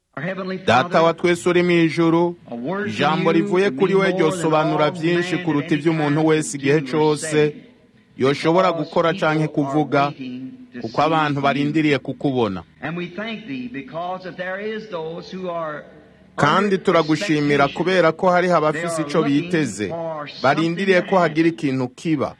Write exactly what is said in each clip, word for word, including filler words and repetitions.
data wa twese uri mu ijuru, ijambo rivuye kuri we ryosobanura byinshi kuruta ibyo umuntu wese igihe cyose yoshobora gukora canke kuvuga, kuko abantu barindiriye kukubona. Kandi turagushimira kubera ko hariho abafise ico biteze, barindiriye ko hagira ikintu kiba.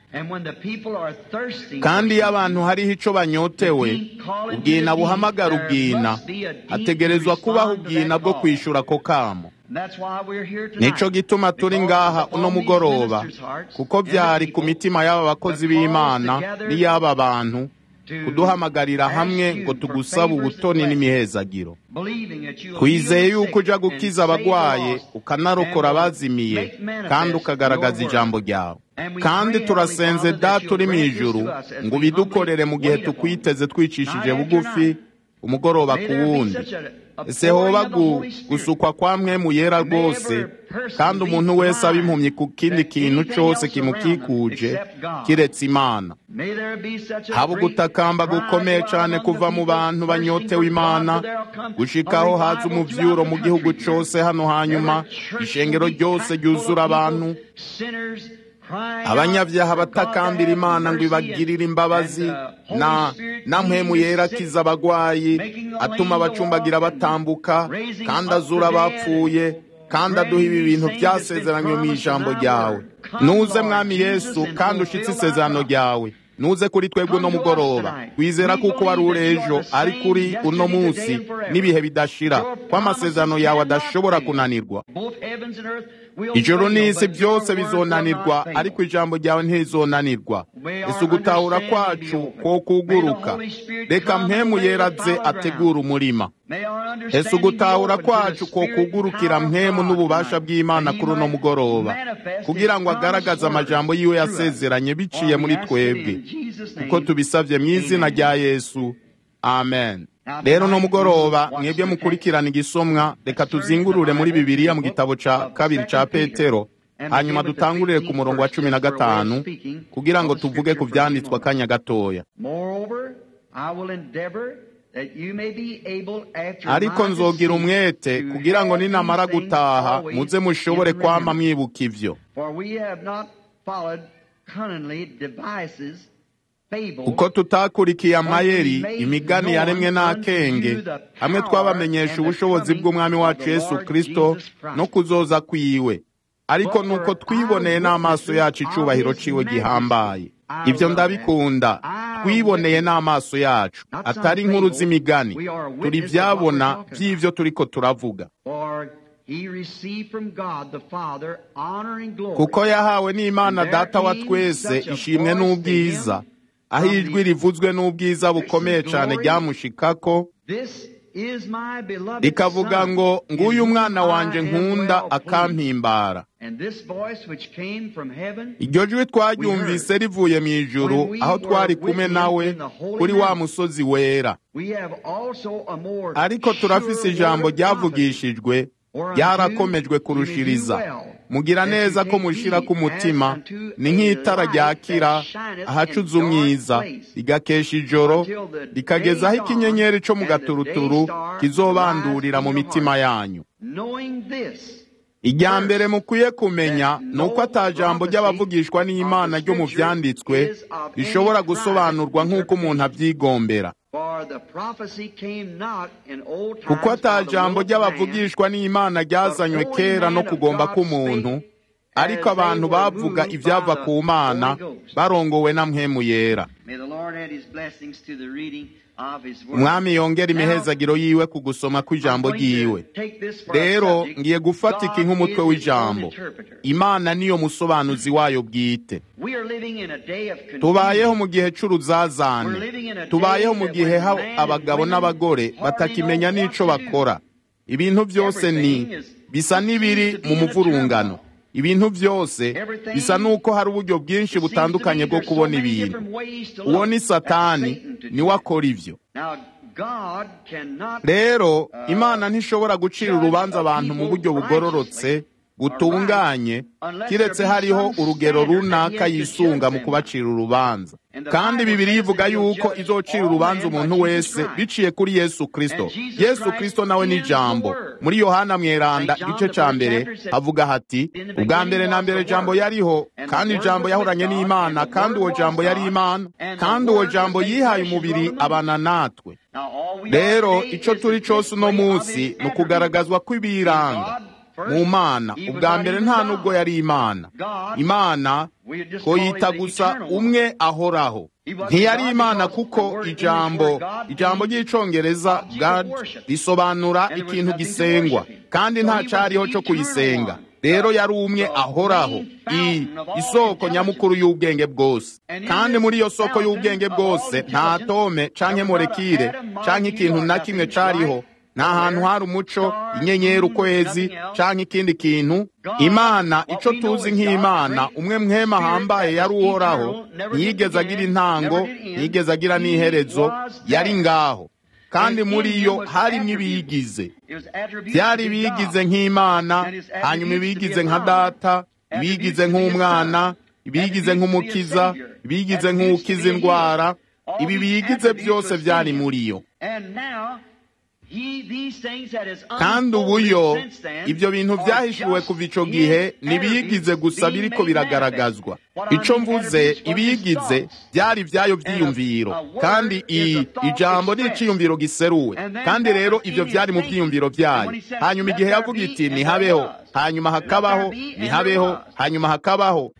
Kandi iyo abantu hariho ico banyotewe, ubwina buhamagara ubwina, hategerezwa kubaho ubwina bwo kwishura ko kamo. Nico gituma turi ngaha uno mugoroba, kuko vyari ku mitima y'aba bakozi b'Imana n'iy'aba bantu kuduhamagarira hamwe ngo tugusaba ubutoni n'imihezagiro. Twizeye yuko uja gukiza abagwaye, ukanarokora abazimiye, kandi ukagaragaza ijambo ryawe. Kandi turasenze Data uri mu ijuru ngo ubidukorere mu gihe tukwiteze twicishije bugufi umugoroba ku wundi. Ese hoba gusukwa kwa Mpwemu Yera rwose, kandi umuntu wese aba impumyi ku kindi kintu cose kimukikuje kiretse Imana. Haba gutakamba gukomeye cane kuva mu bantu banyotewe Imana, gushikaho haza umuvyuro mu gihugu cose hano, hanyuma ishengero ryose ryuzura abantu, abanyavyaha batakambira Imana ngo ibagirire imbabazi, na na Mpwemu Yera akiza abagwayi, atuma abacumbagira batambuka, kandi azura abapfuye, kandi aduha ibi bintu vyasezeranywe mu ijambo ryawe. Nuze Mwami Yesu, kandi ushitse isezerano ryawe. Nuze kuri twebwe uno mugoroba, wizera kuko wari uri ejo, ari kuri uno munsi n'ibihe bidashira, ko amasezerano yawe adashobora kunanirwa. Ijuru n'isi byose bizonanirwa, ariko ijambo ryawe ntirizonanirwa. Ese ugutahura kwacu ko kuguruka, reka Mpwemu Yera aze ategura umurima. Ese ugutahura kwacu ko kugurukira Mpwemu n'ububasha bw'Imana kuri uno mugoroba, kugira ngo agaragaze amajambo yiwe yasezeranye biciye muri twebwe, kuko tubisavye mu izina rya Yesu, amen. Rero no mugoroba mwebwe mukurikirana igisomwa, reka tuzingurure muri Bibiliya mu gitabo ca kabiri ca Petero, hanyuma dutangurire ku murongo wa cumi na gatanu kugira ngo tuvuge ku vyanditswe akanya gatoya. Ariko nzogira umwete kugira ngo ninamara gutaha muze mushobore kwama mwibuka ivyo, uko tutakurikiye amayeri, imigani yaremwe n'akenge, hamwe twabamenyesha ubushobozi bw'Umwami wacu Yesu Kristo no kuzoza kwiwe, ariko nuko twiboneye n'amaso yacu icubahiro ciwe gihambaye. Ivyo ndabikunda, twiboneye n'amaso yacu, atari inkuru z'imigani. Turi vyabona vy'ivyo turiko turavuga. Kuko yahawe n'Imana Data wa twese ishimwe n'ubwiza, aho ijwi rivuzwe n'ubwiza bukomeye cane ryamushikako, rikavuga ngo, nguyu umwana wanje nkunda akampimbara. Iryo jwi twaryumvise rivuye mw'ijuru, aho twari kumwe nawe kuri wa musozi wera. Ariko turafise ijambo ryavugishijwe, ryarakomejwe kurushiriza. Mugira neza ko mushira ku mutima, ni nk'itara ryakira ahacuze umwiza, rigakesha ijoro, rikagezaho ikinyenyeri co mu gaturuturu kizobandurira mu mitima yanyu. Irya mbere mukwiye kumenya nuko ata jambo ry'abavugishwa n'Imana ryo mu vyanditswe rishobora gusobanurwa nk'uko umuntu avyigombera. Kuko ata jambo ry'abavugishwa n'Imana ryazanywe kera no kugomba k'umuntu, ariko abantu bavuga ivyava ku Mana barongowe na Mpwemu Yera. Umwami yongera imihezagiro yiwe ku gusoma kw'ijambo ryiwe. Rero ngiye gufatika nk'umutwe w'ijambo. Imana niyo musobanuzi wayo bwite. Tubayeho mu gihe c'uruzazane. Tubayeho mu gihe abagabo n'abagore batakimenya n'ico bakora. Ibintu vyose ni bisa n'ibiri mu muvurungano. Ibintu vyose bisa nuko hari uburyo bwinshi butandukanye bwo kubona ibintu. Uwo ni Satani, ni wakora ivyo. Rero Imana ntishobora gucira urubanza abantu mu buryo bugororotse gutunganye kiretse hariho urugero runaka yisunga mu kubacira urubanza. Kandi Bibiliya ivuga yuko izocira urubanza umuntu wese biciye kuri Yesu Kristo. Yesu Kristo nawe ni Jambo. Muri Yohana mweranda igice ca mbere havuga hati, ubwa mbere na mbere Jambo yariho, kandi Jambo yahoranye n'Imana, kandi uwo Jambo yari Imana, kandi uwo Jambo yihaye umubiri abana natwe. Rero ico turi cose uno munsi ni ukugaragazwa kw'ibiranga mu Mana. Ubwa mbere nta nubwo yari Imana. Imana ko yita gusa umwe ahoraho. Ntiyari Imana kuko ijambo ijambo ry'icongereza God risobanura ikintu gisengwa, kandi nta cariho cyo kuyisenga. Rero yari umwe ahoraho, i isoko nyamukuru y'ubwenge bwose. Kandi muri iyo soko y'ubwenge bwose nta atome canke molekile canke ikintu na kimwe cariho. Nta hantu hari umuco, inyenyeri, ukwezi canke ikindi kintu. Imana, ico tuzi nk'Imana, umwe mwema hambaye yari uhoraho, ntiyigeze agira intango, ntiyigeze agira n'iherezo, yari ngaho. Kandi muri iyo harimwo ibiyigize. Vyari ibiyigize nk'Imana, hanyuma ibiyigize nka Data, ibiyigize nk'Umwana, ibiyigize nk'Umukiza, ibiyigize nk'ukiza indwara. Ibi biyigize byose vyari muri yo. Kandi ubuyo ibyo bintu byahishuwe kuva ico gihe nibiyigize gusa biriko biragaragazwa. Ico mvuze ibiyigize byari byayo vyiyumviro, kandi i ijambo ni iciyumviro giseruwe, kandi rero ivyo vyari mu vyiyumviro vyayo. Hanyuma igihe yavuga iti nihabeho, hanyuma hakabaho, nihabeho, hanyuma hakabaho.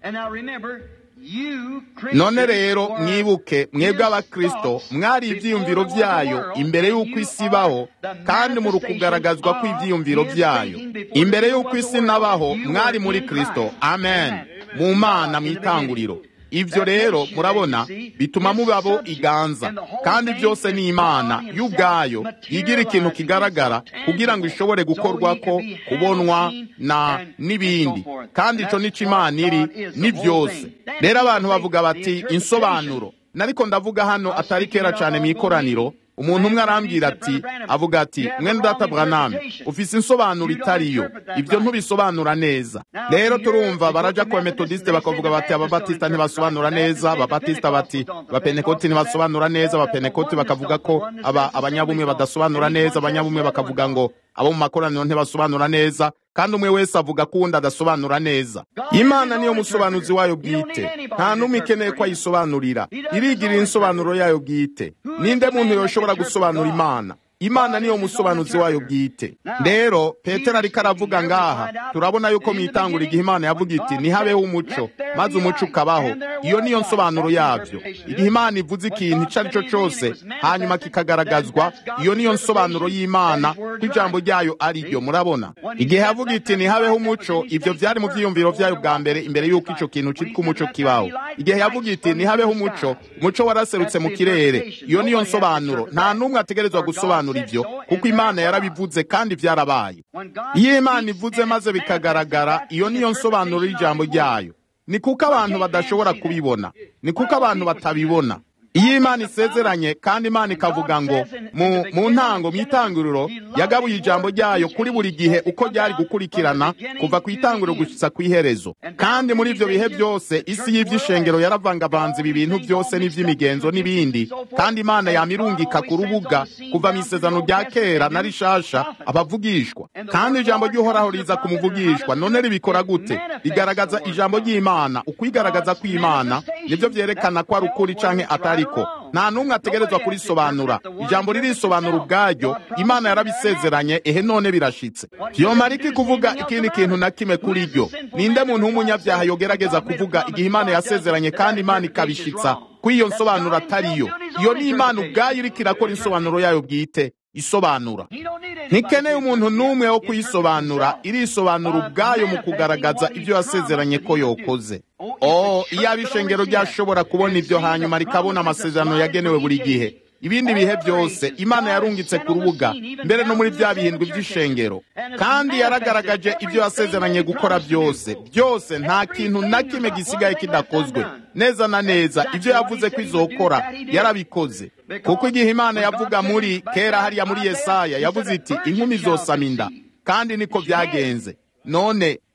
None rero mwibuke mwebwe abakristo mwari ivyiyumviro vyayo imbere y'uko isi ibaho, kandi muri kugaragazwa kw'ivyiyumviro vyayo. Imbere y'uko isi nabaho mwari muri Kristo. Amen. Mu Mana mw'itanguriro. Ivyo rero murabona bituma mubabo iganza, kandi byose ni Imana y'ubwayo yigira ikintu kigaragara kugira ngo ishobore gukorwako, kubonwa na n'ibindi. Kandi ico nico Imana iri ni byose. Rero abantu bavuga bati insobanuro. Nariko ndavuga hano atari kera cane mw'ikoraniro, umuntu umwe arambwira ati, avuga ati, mwene Data Branham ufise insobanuro itariyo, ibyo ntubisobanura neza. Rero turumva baraja kwa Methodiste bakavuga bati ababatista ntibasobanura neza, ababatista bati abapenekoti ntibasobanura neza, abapenekoti bakavuga ko aba abanyabumwe badasobanura neza, abanyabumwe bakavuga ngo abo mu makoraniro ntibasobanura neza, kandi umwe wese avuga ko undi adasobanura neza. Imana niyo musobanuzi wayo bwite, nta numwe ikeneye ko ayisobanurira, irigira insobanuro yayo bwite. Ninde muntu yoshobora gusobanura Imana? Imana niyo musobanuzi wayo bwite. Rero Petero ariko aravuga ngaha, turabona yuko mwitangura igihe Imana yavuga iti nihabeho umuco, maze umuco ukabaho. Iyo niyo nsobanuro yavyo. Igihe Imana ivuze ikintu ico ari cyo cose hanyuma kikagaragazwa, iyo niyo nsobanuro y'Imana ko ijambo ryayo ari ryo. Murabona, igihe yavuga iti nihabeho umuco, ivyo vyari mu vyiyumviro vyayo bwa mbere, imbere yuko ico kintu citwa umuco kibaho. Igihe yavuga iti nihabeho umuco, umuco waraserutse mu kirere, iyo niyo nsobanuro. Nta numwe ategerezwa gusobanura ivyo, kuko Imana yarabivuze kandi vyarabaye. Iyo Imana ivuze maze bikagaragara, iyo niyo nsobanuro y'ijambo ryayo. Ni kuko abantu badashobora kubibona, ni kuko abantu batabibona. Iyo Imana isezeranye kandi Imana ikavuga ngo mu mu ntango mw'itanguriro yagabuye ijambo ryayo kuri buri gihe uko ryari gukurikirana kuva ku itanguriro gushitsa ku iherezo. Kandi muri ivyo bihe byose isi y'ivyishengero yaravangavanze ibi bintu byose n'ivy'imigenzo n'ibindi, kandi Imana yamirungika ku rubuga kuva mu isezerano rya kera na rishasha abavugishwa. Kandi ijambo ry'uhoraho riza kumuvugishwa. None ribikora gute? Rigaragaza ijambo ry'Imana. Ukwigaragaza kw'Imana nivyo vyerekana ko ari ukuri canke atari ko. Nta numwe ategerezwa kurisobanura. Ijambo ririsobanura ubwaryo. Imana yarabisezeranye, ehe none birashitse. Vyomariki kuvuga ikindi kintu na kimwe kuri ryo. Ninde muntu w'umunyabyaha yogerageza kuvuga igihe Imana yasezeranye kandi Imana ikabishitsa ko iyo nsobanuro atariyo? Iyo ni Imana ubwayo iriko irakora insobanuro yayo bwite isobanura. Ntikeneye umuntu n'umwe wo kuyisobanura, irisobanura ubwayo mu kugaragaza ibyo yasezeranye ko yokoze. Oh, iyo abishengero ryashobora kubona ibyo hanyuma rikabona amasezerano yagenewe buri gihe. Ibindi bihe byose Imana yarungitse ku rubuga, mbere no muri bya bihindwe by'ishengero, kandi yaragaragaje ibyo yasezeranye gukora byose. Byose, nta kintu na kimwe gisigaye kidakozwe. Neza na neza ibyo yavuze ko izokora yarabikoze. Kuko igihe Imana yavuga muri kera hariya muri Yesaya yavuze iti inkumi zosama inda, kandi niko byagenze. None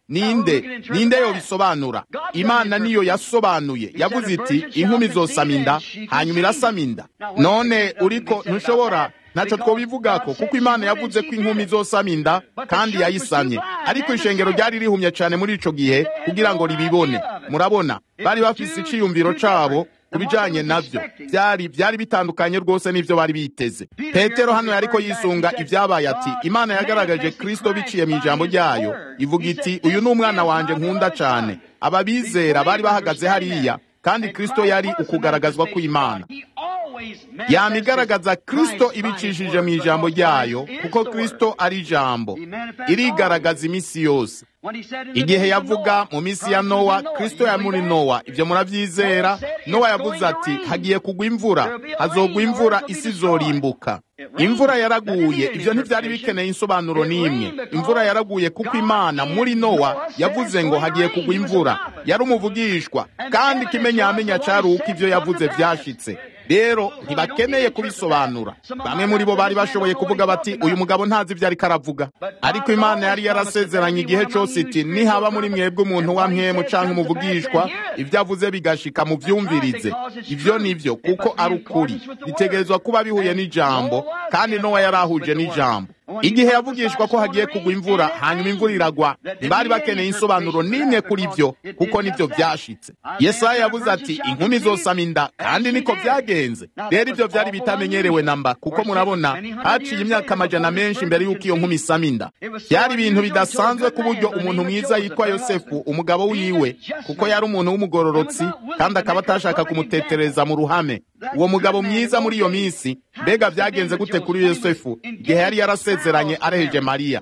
ninde ninde yo bisobanura? Imana niyo yasobanuye, yavuze iti inkumi zosama inda, hanyuma irasama inda. None uriko ntushobora naco twobivugako, kuko Imana yavuze ko inkumi zosama inda kandi yayisamye, ariko ishengero ryari rihumye cyane muri ico gihe kugira ngo ribibone. Murabona, bari bafise iciyumviro cabo kubijanye navyo, byari byari bitandukanye rwose n'ivyo bari biteze. Petero hano yariko yisunga ivyabaye ati Imana yagaragaje Kristo biciye mu ijambo ryayo, ivuga iti uyu ni umwana wanje nkunda cane. Ababizera bari bahagaze hariya, kandi Kristo yari ukugaragazwa kw'Imana. Yamigaragaza Kristo ibicishije mu ijambo ryayo, kuko Kristo ari ijambo, irigaragaza imisi yose. Igihe yavuga mu misi ya Nowa, Kristo ya muri Nowa, ivyo muravyizera. Nowa yavuze ati hagiye kugwa imvura, hazogwa imvura, isi zorimbuka. Imvura yaraguye, ivyo ntivyari bikeneye insobanuro n'imwe. Imvura yaraguye kuko Imana muri Nowa yavuze ngo hagiye kugwa imvura. Yari umuvugishwa, kandi kimenyamenya cari uko ivyo yavuze vyashitse. Rero ntibakeneye kubisobanura. Bamwe muri bo bari bashoboye kuvuga bati uyu mugabo ntazi ivyo ariko aravuga, ariko Imana yari yarasezeranye igihe cose iti nihaba muri mwebwe umuntu wa mpwemu canke umuvugishwa, ivyo avuze bigashika mu vyumvirize. Ivyo nivyo kuko ari ukuri, bitegerezwa kuba bihuye n'ijambo, kandi Nowa yarahuje n'ijambo. Igihe yavugishwa ko hagiye kugwa imvura, hanyuma imvura iragwa, ntibari bakeneye insobanuro n'imwe kuri vyo, kuko nivyo vyashitse. Yesaya yavuze ati inkumi zosama inda, kandi niko vyagenze. Rero ivyo vyari bitamenyerewe namba, kuko murabona haciye imyaka amajana menshi mbere y'uko iyo nkumi isama inda. Byari ibintu bidasanzwe ku buryo umuntu mwiza yitwa Yosefu, umugabo wiwe, kuko yari umuntu w'umugororotsi kandi akaba atashaka kumutetereza mu ruhame. Uwo mugabo mwiza muri iyo misi, mbega vyagenze gute kuri Yosefu igihe yari yarasezeranye areheje Mariya?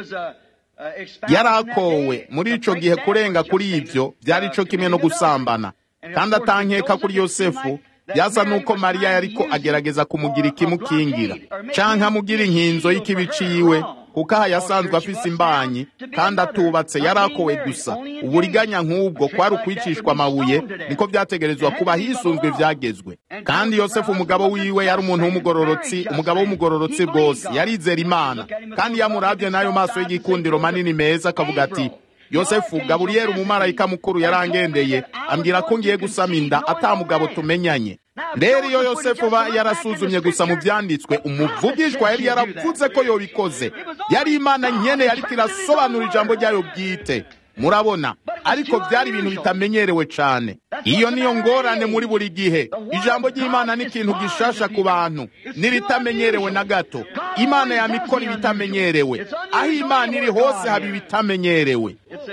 Yarakowe muri ico gihe. Kurenga kuri ivyo byari ico kimwe no gusambana, kandi atankeka kuri Yosefu byasa nuko Mariya yariko agerageza kumugira ikimukingira canke amugira inkinzo y'ikibi ciwe, kuko aha yasanzwe afise imbanyi kandi atubatse. Yarakowe gusa. Uburiganya nk'ubwo kwari ukwicishwa amabuye, niko vyategerezwa kuba hisunzwe vyagezwe. Kandi Yosefu umugabo wiwe yari umuntu w'umugororotsi, umugabo w'umugororotsi rwose, yarizera Imana, kandi yamuravye n'ayo maso y'igikundiro manini meza, akavuga ati Yosefu, Gaburiyeli umumarayika mukuru yarangendeye ambwira ko ngiye gusama inda ata mugabo tumenyanye. Rero iyo Yosefu ba yarasuzumye gusa mu vyanditswe, umuvugishwa yari yaravuze ko yobikoze. Yari Imana nyene yariko irasobanura ijambo ryayo bwite. Murabona, ariko byari ibintu bitamenyerewe cane. Iyo niyo ngorane muri buri gihe. Ijambo ry'Imana ni ikintu gishasha ku bantu, nibitamenyerewe na gato. Imana yamikora ibitamenyerewe. Aho Imana iri hose haba ibitamenyerewe.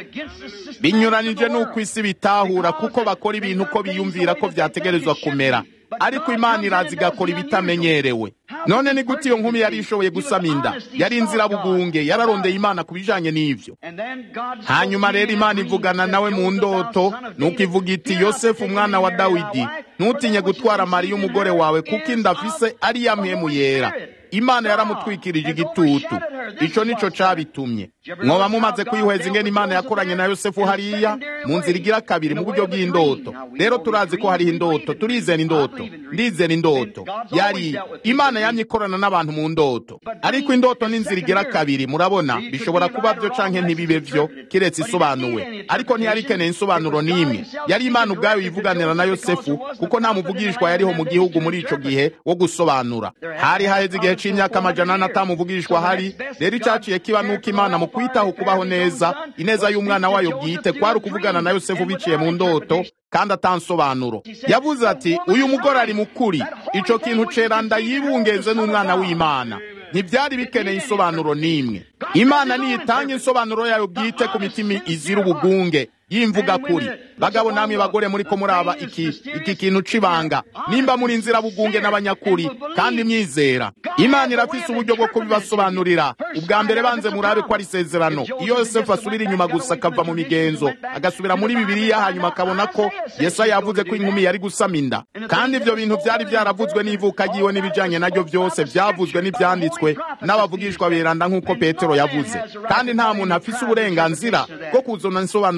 Binyuranije n'uko isi bitahura, kuko bakora ibintu uko biyumvira ko vyategerezwa kumera, ariko Imana irazi igakora ibitamenyerewe. None ni gute iyo nkumi yari ishoboye gusama inda? Yari inzira bugunge, yararondeye Imana kubijanye n'ivyo. Hanyuma rero Imana ivugana nawe mu ndoto, nuko ivuga iti Yosefu umwana wa Dawidi, ntutinye gutwara Mariya umugore wawe, kuko inda afise ari ya mpwemu yera. Imana yaramutwikirije igitutu. Ico nico cabitumye. Mwoba mumaze kwihweza ingene Imana yakoranye na Yosefu hariya mu nzira igira kabiri mu buryo bw'indoto. Rero turazi ko hari indoto, turizera indoto, ndizera indoto. Yari Imana yamye ikorana n'abantu mu ndoto, ariko indoto n'inzira igira kabiri, murabona, bishobora kuba byo canke ntibibe byo kiretse isobanuwe. Ariko ntiyari ikeneye insobanuro n'imwe. Yari Imana ubwayo yivuganira na Yosefu, kuko nta muvugishwa yariho mu gihugu muri ico gihe wo gusobanura. Hari haheze igihe c'imyaka amajana ane atamuvugishwa hari. Rero icaciye kiba nuko Imana mu kwitaho kubaho neza, ineza y'umwana wayo bwite, kwari ukuvugana na Yosefu biciye mu ndoto kandi atansobanuro. Yavuze ati uyu mugore ari mukuri. Ico kintu ceranda yibungenze n'umwana w'Imana. Ntibyari bikeneye insobanuro n'imwe. Imana niyitanga insobanuro yayo bwite ku mitima izira ubugunge yimvuga kuri. Bagabo namwe bagore muri ko muraba iki iki kintu cibanga, nimba muri inzira bugunge n'abanyakuri kandi myizera, Imana irafise uburyo bwo kubibasobanurira. Ubwa mbere banze murabe ko ari isezerano. Iyo Yosefu asubira inyuma gusa akava mu migenzo, agasubira muri Bibiliya, hanyuma akabona ko Yesaya yavuze ko inkumi yari gusama inda, kandi ivyo bintu vyari vyaravuzwe n'ivuka ryiwe n'ibijanye naryo vyose vyavuzwe n'ivyanditswe n'abavugishwa beranda nk'uko Petero yavuze. Kandi nta muntu afise uburenganzira bwo kuzona insobanuro yiwe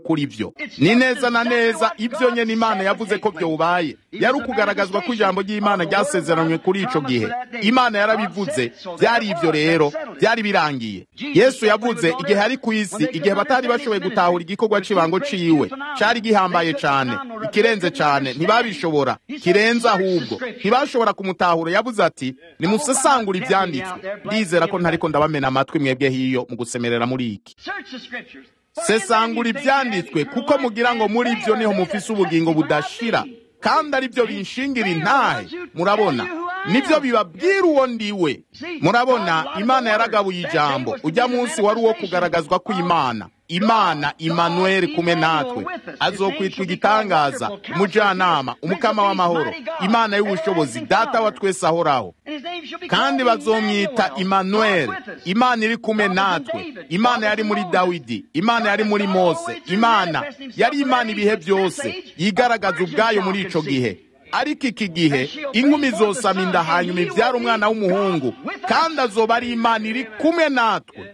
kuri vyo. Ni neza na neza ibyo nyene Imana yavuze ko byobaye. Yari ukugaragazwa ko ijambo ry'Imana ryasezeranywe kuri ico gihe. Imana yarabivuze, byari ivyo rero, byari birangiye. Yesu yavuze igihe ari ku isi, igihe batari bashoboye gutahura igikorwa c'ibango ciwe, cari gihambaye cane, ikirenze cane, ntibabishobora, kirenze ahubwo, ntibashobora kumutahura. Yavuze ati, nimusesangura ivyanditswe. Ndizera ko ntariko ndabamena amatwi mwebwe hiyo mu gusemerera muri iki. Sesangura ivyanditswe kuko mugira ngo muri byo niho mufise ubugingo budashira, kandi ari byo binshingira intahe. Murabona, nibyo bibabwira uwo ndiwe. Murabona, Imana yaragabuye ijambo. Ujya munsi wari uwo kugaragazwa ko Imana Imana Immanuel kume natwe, azokwitwa igitangaza, umujyanama, umukama w'amahoro, Imana y'ubushobozi, data wa twese ahoraho. Kandi bazomwita Immanuel, Imana iri kume natwe. Imana yari muri Dawidi, Imana yari muri Mose, Imana yari Imana ibihe byose, yigaragaza ubwayo muri ico gihe. Ariko iki gihe inkumi zosama inda hanyuma ivyara umwana w'umuhungu, kandi azoba ari Imana iri kumwe natwe.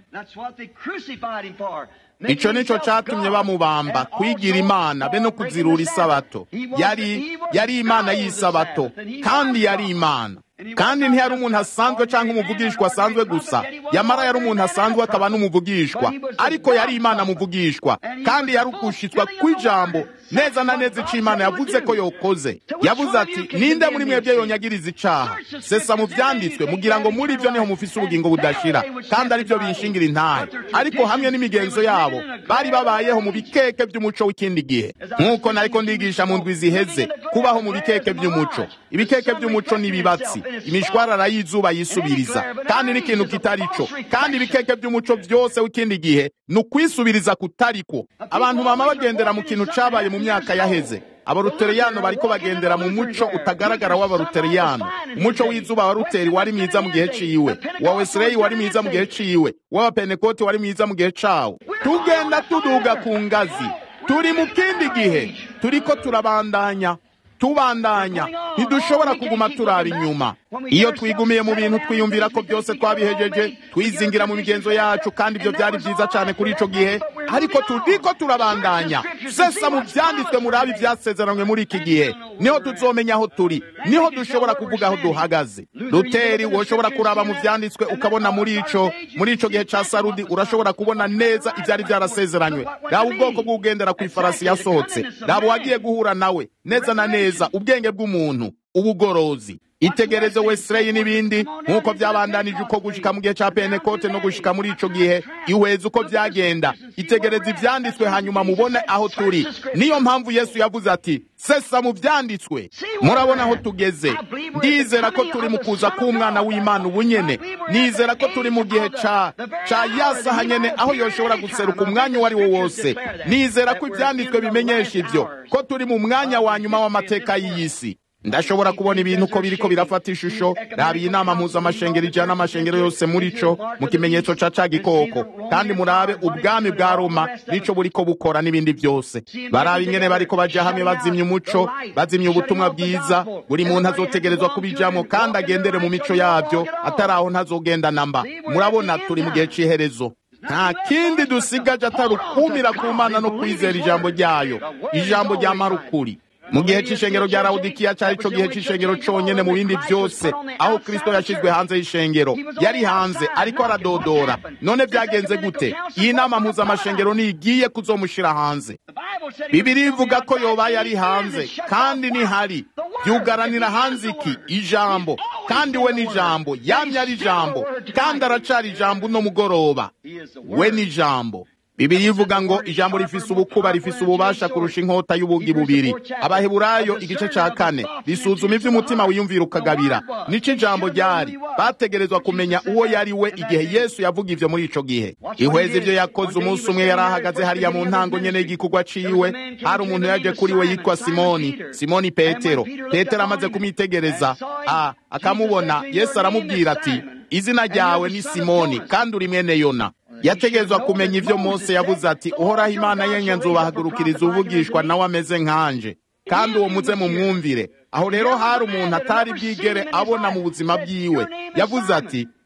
Ico nico catumye bamubamba, kwigira Imana be no kuzirura isabato. Yari yari Imana y'isabato, kandi yari Imana. Kandi ntiyari umuntu asanzwe canke umuvugishwa asanzwe gusa, yamara yari umuntu asanzwe akaba n'umuvugishwa, ariko yari Imana muvugishwa, kandi yari ukushitswa kw'ijambo neza na neza ico Imana yavuze ko yokoze. Yavuze ati, ninde muri mwebwe yonyagiriza icaha? Sesa mu vyanditswe mugira ngo muri byo niho mufise ubugingo budashira, kandi ari byo binshingira intahe. Ariko hamwe n'imigenzo yabo bari babayeho mu bikeke by'umuco w'ikindi gihe. Nk'uko nariko ndigisha mu ndwi ziheze, kubaho mu bikeke by'umuco. Ibikeke by'umuco ni bibatsi, imishwarara y'izuba yisubiriza, kandi n'ikintu kitari co. Kandi ibikeke by'umuco byose w'ikindi gihe ni ukwisubiriza kutariko. Abantu bama bagendera mu kintu cabaye mu myaka yaheze. Abaruteriyano bariko bagendera mu muco utagaragara w'abaruteriyano. Umuco w'izuba wa Ruteri wari mwiza mu gihe ciwe, wa Wesley wari mwiza mu gihe ciwe, wa Pentecote wari mwiza mu gihe cawo. Tugenda tuduga ku ngazi, turi mu kindi gihe, turiko turabandanya tubandanya, ntidushobora kuguma turaba inyuma. Iyo twigumiye mu bintu twiyumvira ko byose twabihejeje, twizingira mu migenzo yacu, kandi ibyo byari byiza cyane kuri ico gihe, ariko turiko turabandanya. Sesa mu vyanditswe murabi vyasezeranywe muri iki gihe, niho tuzomenya aho turi, niho dushobora kuvuga aho duhagaze. Luteri woshobora kuraba mu vyanditswe ukabona muri ico muri ico gihe ca Sarudi, urashobora kubona neza ivyari vyarasezeranywe. Raba ubwoko bw'ugendera ku ifarasi yasohotse, raba wagiye guhura nawe neza na neza, ubwenge bw'umuntu, ubugorozi. Itegereze Wesley n'ibindi, nk'uko byabandanije uko gushika mu gihe ca Pentecote no gushika muri ico gihe, ihweza uko byagenda. Itegereze ivyanditswe hanyuma mubone aho turi. Niyo mpamvu Yesu yavuze ati, sesa mu vyanditswe. Murabona aho tugeze. Ndizera ko turi mu kuza k'umwana w'Imana ubunyene. Nizera ko turi mu gihe ca ca yasaha nyene aho yoshobora guseruka umwanya wari wo wose. Nizera ko ivyanditswe bimenyesha ivyo, ko turi mu mwanya wa nyuma w'amateka y'isi. Ndashobora kubona ibintu ko biriko birafata ishusho. Rabi inama mpuzamashengero ijana amashengero yose muri co mu kimenyetso ca ca gikoko, kandi murabe ubwami bwa Roma nico buriko bukora n'ibindi byose. Barabe ingene bariko baja hamwe bazimya umuco, bazimya ubutumwa bwiza. Buri muntu azotegerezwa kubijamwo kandi agendere mu mico yabyo, ataraho ntazogenda namba. Murabona turi mu gihe c'iherezo. Nta kindi dusigaje atari ukumira ku Mana no kwizera ijambo ryayo, ijambo rya marukuri. Mu gihe c'ishengero rya Laodikiya cari co gihe c'ishengero conyene mu bindi byose, aho Kristo yashizwe hanze y'ishengero. Yari hanze ariko aradodora. None vyagenze gute? Iyi nama mpuzamashengero nigiye kuzomushira hanze. Bibiliya ivuga ko yoba yari hanze, kandi ni hari. Yugaranira hanze iki? Ijambo. Kandi we ni ijambo, yamye ari ijambo, kandi aracari ijambo no mugoroba. We ni ijambo. Bibiliya ivuga ngo ijambo rifise ubukuba, rifise ububasha kurusha inkota y'ubugi bubiri. Abaheburayo igice ca kane risuzuma ivy'umutima wiyumvira ukagabira. Nico ijambo ryari. Bategerezwa kumenya uwo yari we igihe Yesu yavuga ivyo muri ico gihe. Ihweze ivyo yakoze. Umunsi umwe yari ahagaze hariya mu ntango nyene y'igikorwa ciwe, hari umuntu yaje kuri we yitwa Simoni, Simoni Petero. Petero amaze kumwitegereza, a akamubona, Yesu aramubwira ati, izina ryawe ni Simoni, kandi uri mwene Yona. Yategezwa kumenya ivyo Mose yavuze ati, uhoraho Imana yenye nzobahagurukiriza uvugishwa nawe ameze nkanje, kandi uwo muze mu mwumvire. Aho rero hari umuntu atari bwigere abona mu buzima bwiwe. Yavuze ati,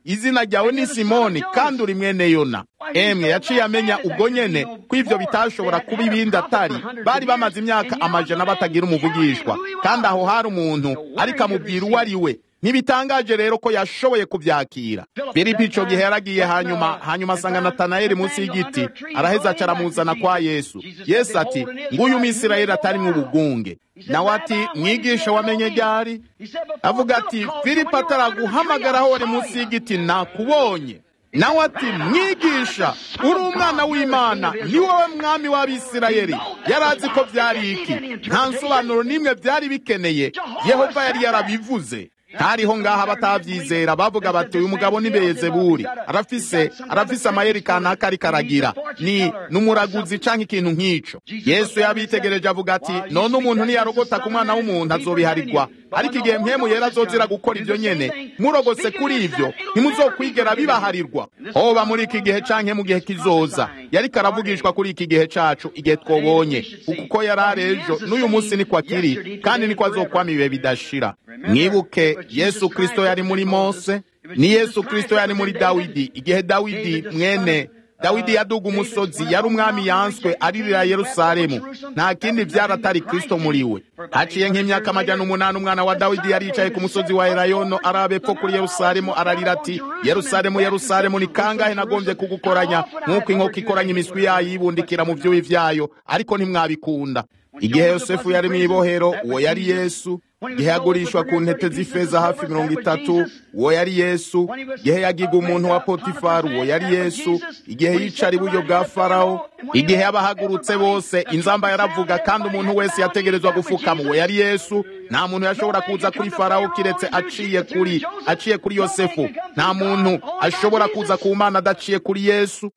izina ryawe ni Simoni kandi uri mwene Yona. Emwe yaciye amenya ubwo nyene ko ivyo bitashobora kuba ibindi atari. Bari bamaze imyaka amajana batagira umuvugishwa, kandi aho hari umuntu ariko amubwira uwo ari we. Ntibitangaje rero ko yashoboye kuvyakira. Filipo ico gihe yaragiye hanyuma hanyuma asanga Natanayeli munsi y'igiti, araheza acaramuzana kwa Yesu. Yesu ati, nguyu Mwisirayeli atari mu bugunge. Nawe ati, mwigisha wamenye ryari? Avuga ati, Filipo ataraguhamagara aho wari munsi y'igiti nakubonye. Nawe ati, mwigisha uri umwana w'Imana, ni wowe mwami w'Abisirayeli. Yarazi ko vyari iki, nta nsobanuro nimwe vyari bikeneye, Yehova yari yarabivuze. Hariho ngaha batavyizera, bavuga bati uyu mugabo ni Beelzebuli, arafise arafise amayeri kanaka ariko aragira, ni numuraguzi canke ikintu nk'ico. Yesu yabitegereje avuga ati, none umuntu niyarogota ku mwana w'umuntu azobiharirwa, ariko igihe mpwemu yera azozira gukora ivyo nyene, murogotse kuri ivyo ntimuzokwigera bibaharirwa, hoba muri iki gihe canke mu gihe kizoza. Yariko aravugishwa kuri iki gihe cacu, igihe twobonye kuko yarari ejo n'uyu munsi niko akiri, kandi niko azokwama ibihe bidashira. Mwibuke Yesu Kristo yari muri Mose, ni Yesu Kristo yari muri Dawidi. Igihe Dawidi mwene Dawidi yaduga umusozi, yari umwami yanswe aririra Yerusalemu, nta kindi vyaratari Kristo muri we. Haciye nk'imyaka amajana umunani umwana wa Dawidi yaricaye ku musozi wa Elayono arabe ko kuri Yerusalemu, ararira ati, Yerusalemu Yerusalemu, ni kangahe nagombye kugukoranya nk'uko inkoko ikoranya imiswi yayo yibundikira mu vyubi vyayo, ariko ntimwabikunda. Igihe Yosefu yari mw'ibohero, uwo yari Yesu. Igihe yagurishwa ku ntete z'ifeza hafi mirongo itatu, uwo yari Yesu. Igihe yagiga umuntu wa Potifari, uwo yari Yesu. Igihe yicara iburyo bwa Farawo, igihe yabahagurutse bose, inzamba yaravuga kandi umuntu wese yategerezwa gufukama, uwo yari Yesu. Nta muntu yashobora kuza kuri Farawo kiretse aciye kuri aciye kuri Yosefu. Nta muntu ashobora kuza ku Mana adaciye kuri Yesu.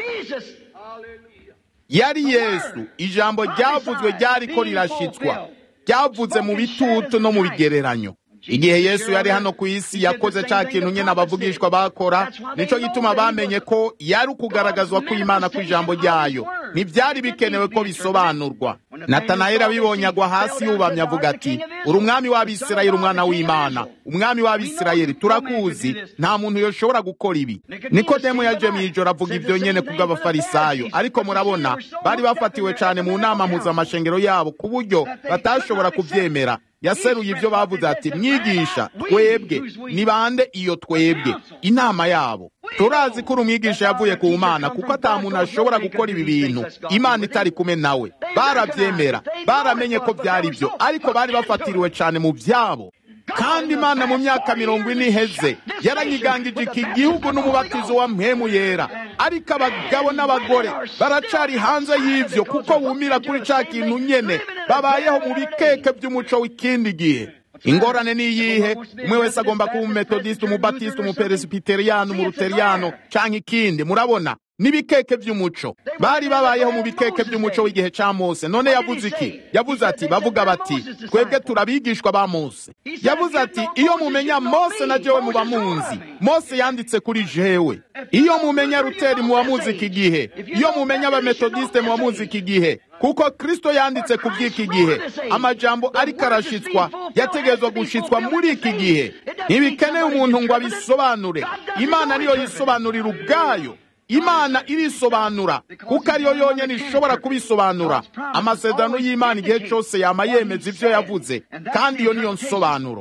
Yari Yesu. Ijambo ryavuzwe ryariko rirashitswa, ryavuze mu bitutu no mu bigereranyo. Igihe Yesu yari hano ku isi yakoze ca kintu nyene abavugishwa bakora, nico gituma bamenye ko yari ukugaragazwa kw'Imana kw'ijambo ryayo. Ntivyari bikenewe ko bisobanurwa. Natanayeli abibonye agwa hasi yubamye avuga ati, uri umwami w'Abisirayeli, umwana w'Imana, umwami w'Abisirayeli, turakuzi, nta muntu yoshobora gukora ibi. Nikodemo yaje mw'ijoro avuga ivyo nyene kubw'Abafarisayo, ariko murabona bari bafatiwe cane mu nama mpuzamashengero yabo ku buryo batashobora kuvyemera. Yaseruye ivyo bavuze ati, mwigisha, twebwe ni bande iyo twebwe? Inama yabo. Turazi ko umwigisha yavuye ku Mana, kuko ata muntu ashobora gukora ibi bintu Imana itari kumwe nawe. Baravyemera, baramenye ko vyari vyo, ariko bari bafatiriwe cane mu vyabo. Kandi Imana mu myaka mirongo ine iheze yaranyigangije iki gihugu n'umubatizo wa mpwemu yera, ariko abagabo n'abagore baracari hanze y'ivyo kuko bumira kuri ca kintu nyene, babayeho mu bikeke vy'umuco w'ikindi gihe. Ingorane ni iyihe? Umwe wese agomba kuba umumetodiste, umubatiste, umuperesibiteriyano, umuruteriyano canke ikindi. Murabona n'ibikeke vy'umuco. Bari babayeho mu bikeke vy'umuco w'igihe ca Mose. None yavuze iki? Yavuze ati, bavuga bati, twebwe turabigishwa ba Mose. Yavuze ati, iyo mumenya Mose na jewe muba munzi. Mose yanditse kuri jewe. Iyo mumenya Ruteri muba muzi iki gihe. Iyo mumenya abametodiste muba muzi iki gihe. Kuko Kristo yanditse ku by'iki gihe. Amajambo ariko arashitswa yategezwa gushitswa muri iki gihe. Ntibikeneye umuntu ngo abisobanure. Imana niyo yisobanurira ubwayo. Imana irisobanura kuko ariyo yonyene ishobora kubisobanura. Amasezerano y'Imana igihe cyose yama yemeza ivyo yavuze, kandi iyo niyo nsobanuro.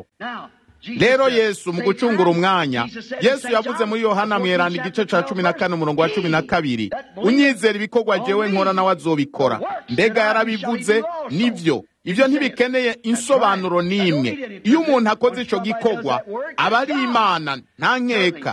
Rero Yesu mu gucungura umwanya, Yesu yavuze muri Yohana mweranda igice ca cumi na kane umurongo wa cumi na kabiri, unyizera ibikorwa jewe nkora nawe azobikora. Mbega yarabivuze, nivyo. Ivyo ntibikeneye insobanuro n'imwe. Iyo umuntu akoze ico gikorwa aba ari Imana nta nkeka.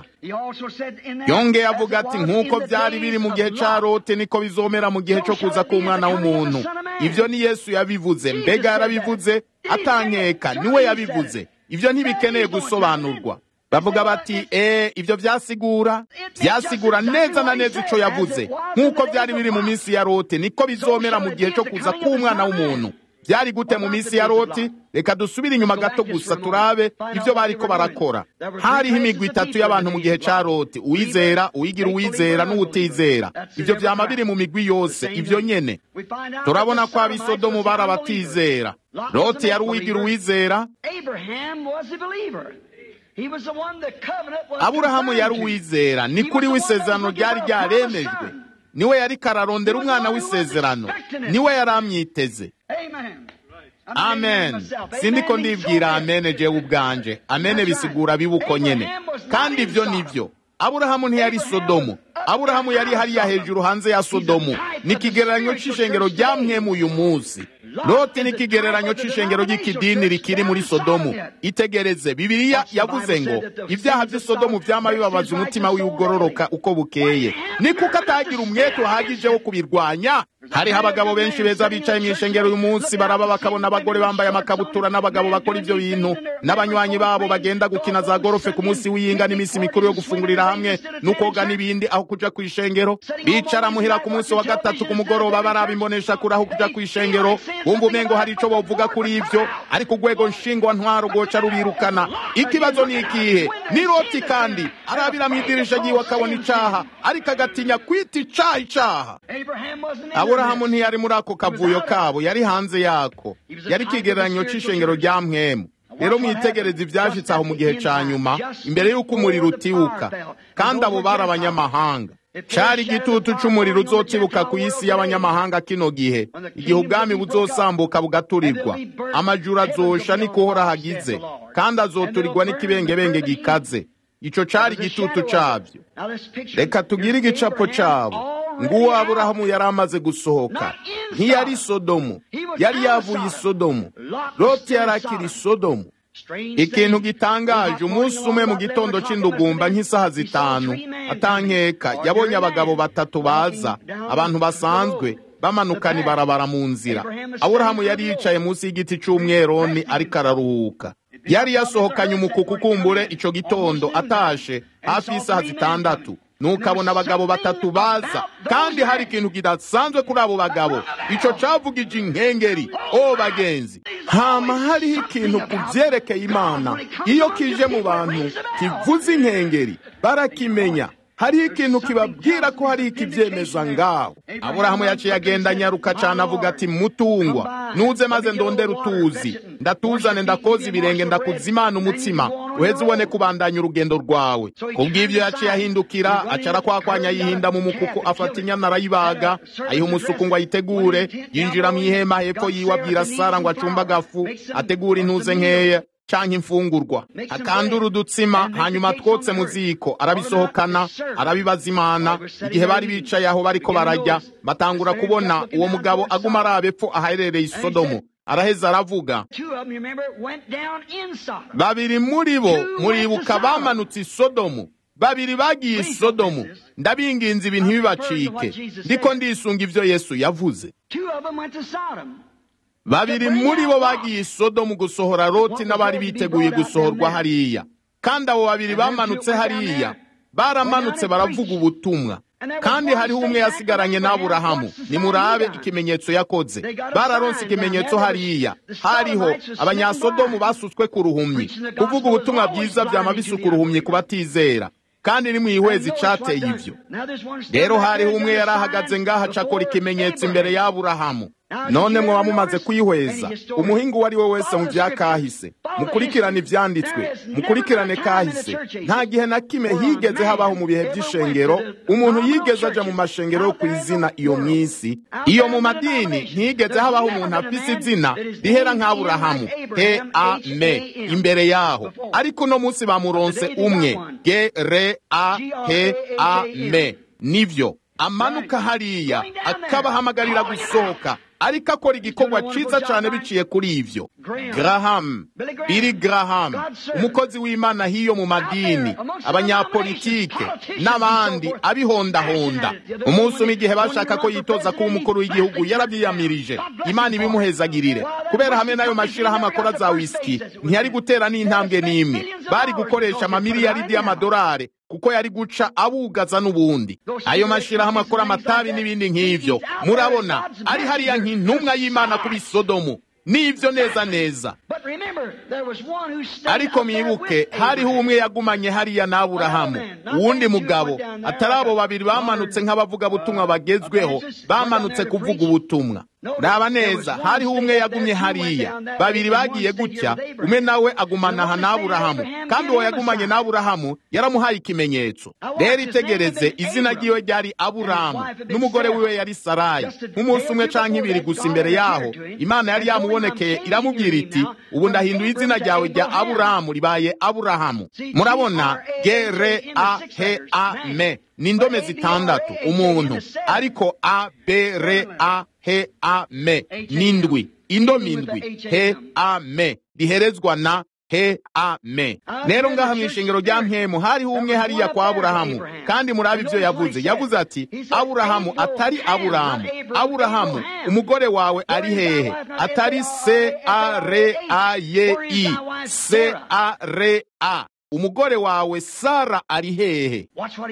Yongeye avuga ati, nk'uko vyari biri mu gihe ca Lote niko bizomera mu gihe co kuza k'Umwana w'umuntu. Ivyo ni Yesu yabivuze. Mbega yarabivuze atankeka, niwe yabivuze. Ivyo ntibikeneye gusobanurwa. Bavuga bati, eh, ivyo vyasigura vyasigura neza na neza ico yavuze. Nk'uko vyari biri mu minsi ya Lote niko bizomera mu gihe co kuza k'Umwana w'umuntu. Byari gute mu minsi ya Loti? Reka dusubire inyuma gato gusa turabe ivyo bariko barakora. Hariho imigwi itatu y'abantu mu gihe ca Loti, uwizera, uwigira uwizera n'uwutizera. Ivyo vyama biri mu migwi yose ivyo nyene. Turabona ko ab'iSodomu barabatizera. Loti yari uwigira uwizera, aburahamu yari uwizera, ni kuri w'isezerano ryari ryaremejwe, niwe yari kararondera umwana w'isezerano, niwe yari amyiteze. Amen. Sindiko ndibwira amene jewe ubwanje, amene bisigura bibuko nyene, kandi ivyo nivyo. Aburahamu ntiyari Sodomu, Aburahamu yari hariya hejuru hanze ya Sodomu. Ni kigereranyo c'ishengero rya mwemu uyu munsi. Loti ni kigereranyo c'ishengero ry'ikidini rikiri muri Sodomu. Itegereze, Bibiliya yavuze ngo ibyaha by'i Sodomu vyama bibabaza umutima w'ugororoka uko bukeye. Ni kuko atagira umwete uhagije wo kubirwanya. Hariho abagabo benshi beza bicaye mu ishengero uyu munsi, baraba bakabona abagore bambaye amakabutura n'abagabo bakora ivyo bintu, n'abanywanyi babo bagenda gukina za gorofe ku munsi w'iyinga n'imisi mikuru yo gufungurira hamwe n'ukoga n'ibindi, aho kuja ku ishengero. Bicara muhira ku munsi wa gatatu ku mugoroba baraba imbonesha kuri aho kuja ku ishengero. Bumva umengo hari ico bovuga kuri ivyo, ariko urwego nshingo ntwaro goca rubirukana. Ikibazo ni ikihe? Ni Loti kandi arabira mu idirisha ryiwe akabona icaha, ariko agatinya kwita icaha icaha. Aburahamu ntiyari muri ako kavuyo kabo, yari hanze yako. Yari kigereranyo c'ishengero rya mwemu. Rero mwitegereze ivyashitse aho mu gihe ca nyuma, imbere y'uko umuriro utibuka, kandi abo bari abanyamahanga. Cari igitutu c'umuriro uzotibuka ku isi y'abanyamahanga kino gihe, igihe ubwami buzosambuka bugaturirwa. Amajuru azosha niko Uhoraho hagize, kandi azoturirwa n'ikibengebenge gikaze. Ico cari igitutu cabyo. Reka tugire igicapo cabo. Nguwo Aburahamu yari amaze gusohoka. Ntiyari Sodomu, yari yavuye i Sodomu. Loti yari akiri Sodomu. Ikintu gitangaje, umunsi umwe mu gitondo c'indugumba nk'isaha zitanu atankeka, yabonye abagabo batatu baza, abantu basanzwe bamanukana ibarabara mu nzira. Aburahamu yari yicaye munsi y'igiti c'umweroni ariko araruhuka. Yari yasohokanye umukuku kumbure ico gitondo atashe hafi y'isaha zitandatu. Nuko abona abagabo batatu baza, kandi hari ikintu kidasanzwe kuri abo bagabo. Ico cavugije inkengeri. O bagenzi, hama hariho ikintu kuvyerekeye Imana, iyo kije mu bantu kivuze inkengeri barakimenya. Hariho ikintu kibabwira ko hari ikivyemeza ngaho. Aburahamu yaciye agenda nyaruka cane avuga ati, mutungwa nuze maze ndondera utuzi, ndatuzane ndakoza ibirenge ndakuzimana umutsima, uheze ubone kubandanya urugendo rwawe. Kubw'ivyo yaciye ahindukira acara kwakwanya yihinda mu mukuku, afata inyana arayibaga, ayiha umusuku ngo ayitegure, yinjira mw'ihema hepfo yiwe abwira Sara ngo acumba agafu, ategura intuze nkeya canke imfungurwa, akandura udutsima, hanyuma twotse mu ziko, arabisohokana arabibaza Imana. Igihe bari bicaye aho bariko barajya, batangura kubona uwo mugabo aguma arabe epfo aherereye i Sodomu. Araheza aravuga, babiri muri bo muribuka bamanutse i Sodomu, babiri bagiye i Sodomu. Ndabinginze ibintu bibacike, ndiko ndisunga ivyo Yesu yavuze. Babiri muri bo bagiye i Sodomu gusohora Loti n'abari biteguye gusohorwa hariya. Kandi abo babiri bamanutse hariya, baramanutse baravuga ubutumwa. Kandi hariho umwe yasigaranye n'Aburahamu. Nimurabe ikimenyetso yakoze. Bararonse ikimenyetso hariya. Hariho abanyasodomu basutswe ku ruhumyi. Kuvuga ubutumwa bwiza vyama bisuka uruhumyi kubatizera. Kandi ni mwihwezi cateye ivyo. Rero hariho umwe yarahagaze ngaha cakora ikimenyetso imbere y'Aburahamu. None mwe bamumaze kwihweza, umuhingu wari we wese mu vyakahise, mukurikirane ivyanditswe, mukurikirane kahise. Nta gihe na kime higeze habaho mu bihe vy'ishengero umuntu yigeze aja mu mashengero yo kwizina iyo mwisi. Iyo mu madini ntihigeze habaho umuntu afise izina rihera nk'Aburahamu, he a me imbere yaho. Ariko no munsi bamuronse umwe, ge re a he a me. Nivyo amanuka hariya akabahamagarira gusohoka, ariko akora igikorwa ciza cane biciye kuri ivyo. Graham, Billy Graham, umukozi w'Imana hiyo mu madini, abanyapolitike n'abandi abihondahonda. Umunsi umwe igihe bashaka ko yitoza kuba umukuru w'igihugu, yarabyiyamirije. Imana ibimuhezagirire, kubera hamwe nayo mashirahamwe akora za whisky ntiyari gutera n'intambwe n'imwe. Bari gukoresha amamiliyaridi y'amadolari kuko yari guca abugaza n'ubundi. Ayo mashirahamwe akora amatabi n'ibindi nk'ivyo. Murabona ari hariya nk'intumwa y'Imana kuri Sodomu. Nivyo neza neza. Ariko mwibuke hariho umwe yagumanye hariya n'Aburahamu, uwundi mugabo atari abo babiri bamanutse nk'abavuga butumwa bagezweho, bamanutse kuvuga ubutumwa. raba neza, hariho umwe yagumye hariya, babiri bagiye gutya, umwe nawe agumana aha n'Aburahamu, kandi uwo yagumanye n'Aburahamu yaramuhaye ikimenyetso. Rero itegereze, izina ryiwe ryari Aburahamu, n'umugore wiwe yari Sarayi. Nk'umunsi umwe canke ibiri gusa imbere yaho, Imana yari yamubonekeye iramubwira iti, ubu ndahinduye izina ryawe rya Aburahamu ribaye Aburahamu. Murabona, G R A H A M ni indome zitandatu umuntu, ariko A B R A H A M ni indwi, indome indwi, H A M riherezwa na H A M. Rero ngaha mw'ishengero rya mpemu hariho umwe hariya kwa Aburahamu, kandi murabe ivyo yavuze. Yavuze ati, Aburahamu atari Aburahamu. Aburahamu, umugore wawe ari hehe? Atari C A R A Y I, C A R A. Umugore wawe Sara ari hehe?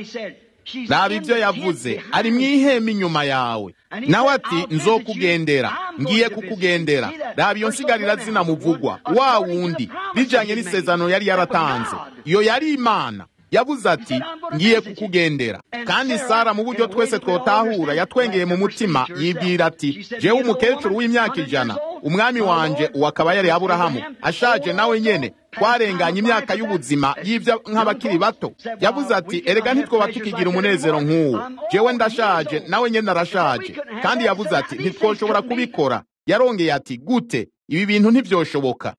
Raba ivyo yavuze, ari mw'ihema inyuma yawe. Nawe ati, nzokugendera, ngiye kukugendera. Raba iyo nsigarira zina muvugwa, wa wundi, bijanye n'isezerano yari yaratanze. Iyo yari Imana. Yavuze ati, ngiye kukugendera. Kandi Sara mu buryo twese twotahura yatwengeye mu mutima, yibwira ati, jewe umukecuru w'imyaka ijana, umwami wanje uwakaba yari Aburahamu, ashaje nawe nyene, twarenganye imyaka y'ubuzima y'ivyo nk'abakiri bato. Yavuze ati, erega ntitwoba tukigira umunezero nk'uwo, jewe ndashaje nawe nyene arashaje. Kandi yavuze ati, ntitwoshobora kubikora. Yarongeye ati, gute? Ibi bintu ntivyoshoboka.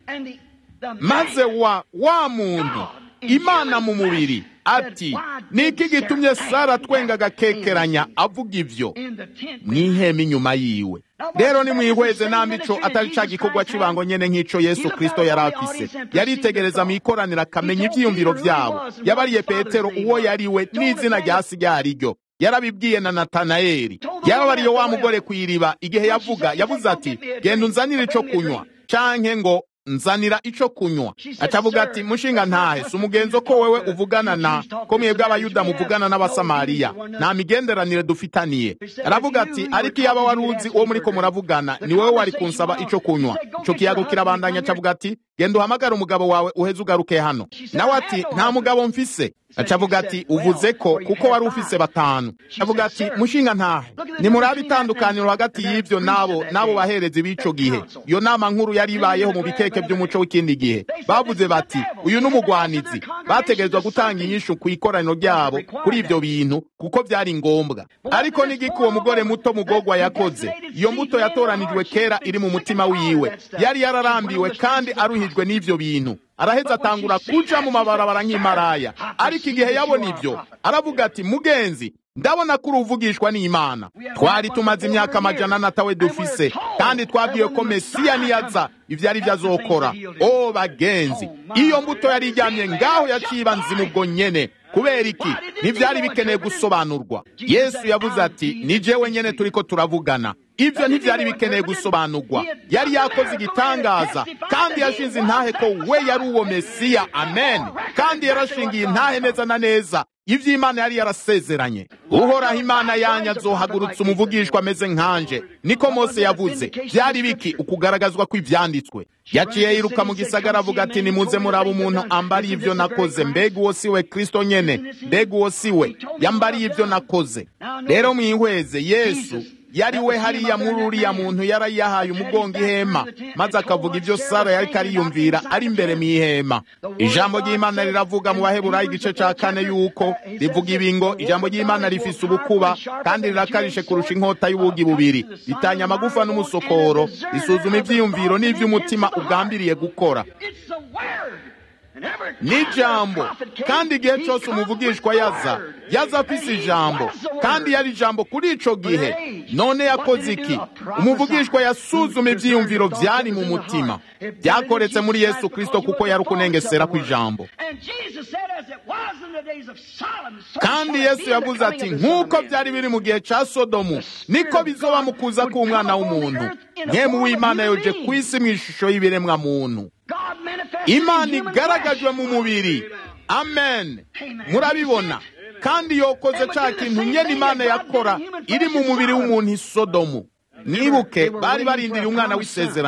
Maze wa wa muntu, Imana mu mubiri, ati, niki gitumye Sara twenga gakekeranya avuga ivyo mw'ihema inyuma yiwe? Rero ni mwihweze n'amico atari ca gikorwa cibango nyene nk'ico Yesu Kristo yari afise. Yaritegereza mw'ikoranira akamenya ivyiyumviro vyabo. Yabariye Petero uwo yariwe n'izina rya sigari ryo. Yarabibwiye na Natanayeli. Yarabariye wa mugore kw'iriba igihe yavuga, yavuze ati, genda unzanire ico kunywa, canke ngo nzanira ico kunywa. Acavuga ati, mushinga ntahe, si umugenzo ko wewe uvugana na ko mwebwe abayuda muvugana n'abasamariya, nta migenderanire dufitaniye. Aravuga ati, ariko iyaba wari uzi uwo muriko muravugana, ni wewe wari kunsaba ico kunywa. Ico kiyago kirabandanya, acavuga ati, genda uhamagara umugabo wawe uheze ugaruke hano. Nawe ati, nta mugabo mfise. Acavuga ati, uvuze ko kuko wari ufise batanu. Avuga ati, mushinga ntahe, nimurabe itandukaniro hagati y'ivyo nabo nabo baherezi b'ico gihe. Iyo nama nkuru yari ibayeho mu biteke by'umuco w'ikindi gihe. Bavuze bati, uyu n'umugwanizi. Bategerezwa gutanga inyishu ku ikoraniro ryabo kuri ivyo bintu kuko byari ngombwa. Ariko n'igiki uwo mugore muto mugogwa yakoze? Iyo mbuto yatoranijwe kera iri mu mutima wiwe. Yari yararambiwe kandi aruhijwe n'ivyo bintu. Araheza atangura kuja mu mabarabara nk'imaraya. Ariko igihe yabona ivyo, aravuga ati, mugenzi, ndabona ko uruvugishwa n'Imana. Twari tumaze imyaka amajana natawe dufise, kandi twabwiye ko Mesiya niyaza ivyo ari vyo azokora. O bagenzi, iyo mbuto yari iryamye ngaho yaciba nzimu ubwo nyene. Kubera iki? Ntivyari bikeneye gusobanurwa. Yesu yavuze ati, ni jewe nyene turiko turavugana. Ivyo ntivyari bikeneye gusobanurwa. Yari yakoze igitangaza, kandi yashinze intahe ko we yari uwo Mesiya. Amen. Kandi yarashingiye intahe neza na neza ivyo Imana yari yarasezeranye. Uhoraho Imana yanyu azohagurutsa umuvugishwa ameze nkanje. Niko Mose yavuze. Vyari biki? Ukugaragazwa kw'ivyanditswe. Yaciye yiruka mu gisagara avuga ati, nimuze muraba umuntu ambariye ivyo nakoze. Mbega uwo siwe Kristo nyene? Mbega uwo siwe yambariye ivyo nakoze? Rero mwihweze, Yesu yari we hariya muri uriya muntu yari yahaye umugongo ihema, maze akavuga ivyo Sara yariko ariyumvira ari imbere mw'ihema. Ijambo ry'Imana riravuga mu Baheburayo igice ca kane yuko rivuga ibingo, ijambo ry'Imana rifise ubukuba kandi rirakarishe kurusha inkota y'ubugi bubiri, ritanya amagufa n'umusokoro, risuzuma ivyiyumviro n'ivy'umutima ugambiriye gukora. Ni jambo, kandi igihe cyose umuvugishwa yaza, yaza afise ijambo, kandi yari ijambo kuri ico gihe. None yakoze iki? Umuvugishwa yasuzuma ivyiyumviro vyari mu mutima. Byakoretse muri Yesu Kristo kuko yari ukunengesera kw'ijambo. Kandi Yesu yavuze ati, nk'uko byari biri mu gihe ca Sodomu, niko bizoba mu kuza k'Umwana w'umuntu. Nk'emu w'Imana yoje kw'isi mw'ishusho y'ibiremwa muntu. Imana igaragajwe mu mubiri. Amen. Murabibona? Kandi yokoze ca kintu nyene Imana yakora iri mu mubiri w'umuntu i Sodomu. Nibuke, bari barindiriye umwana w'isezerano.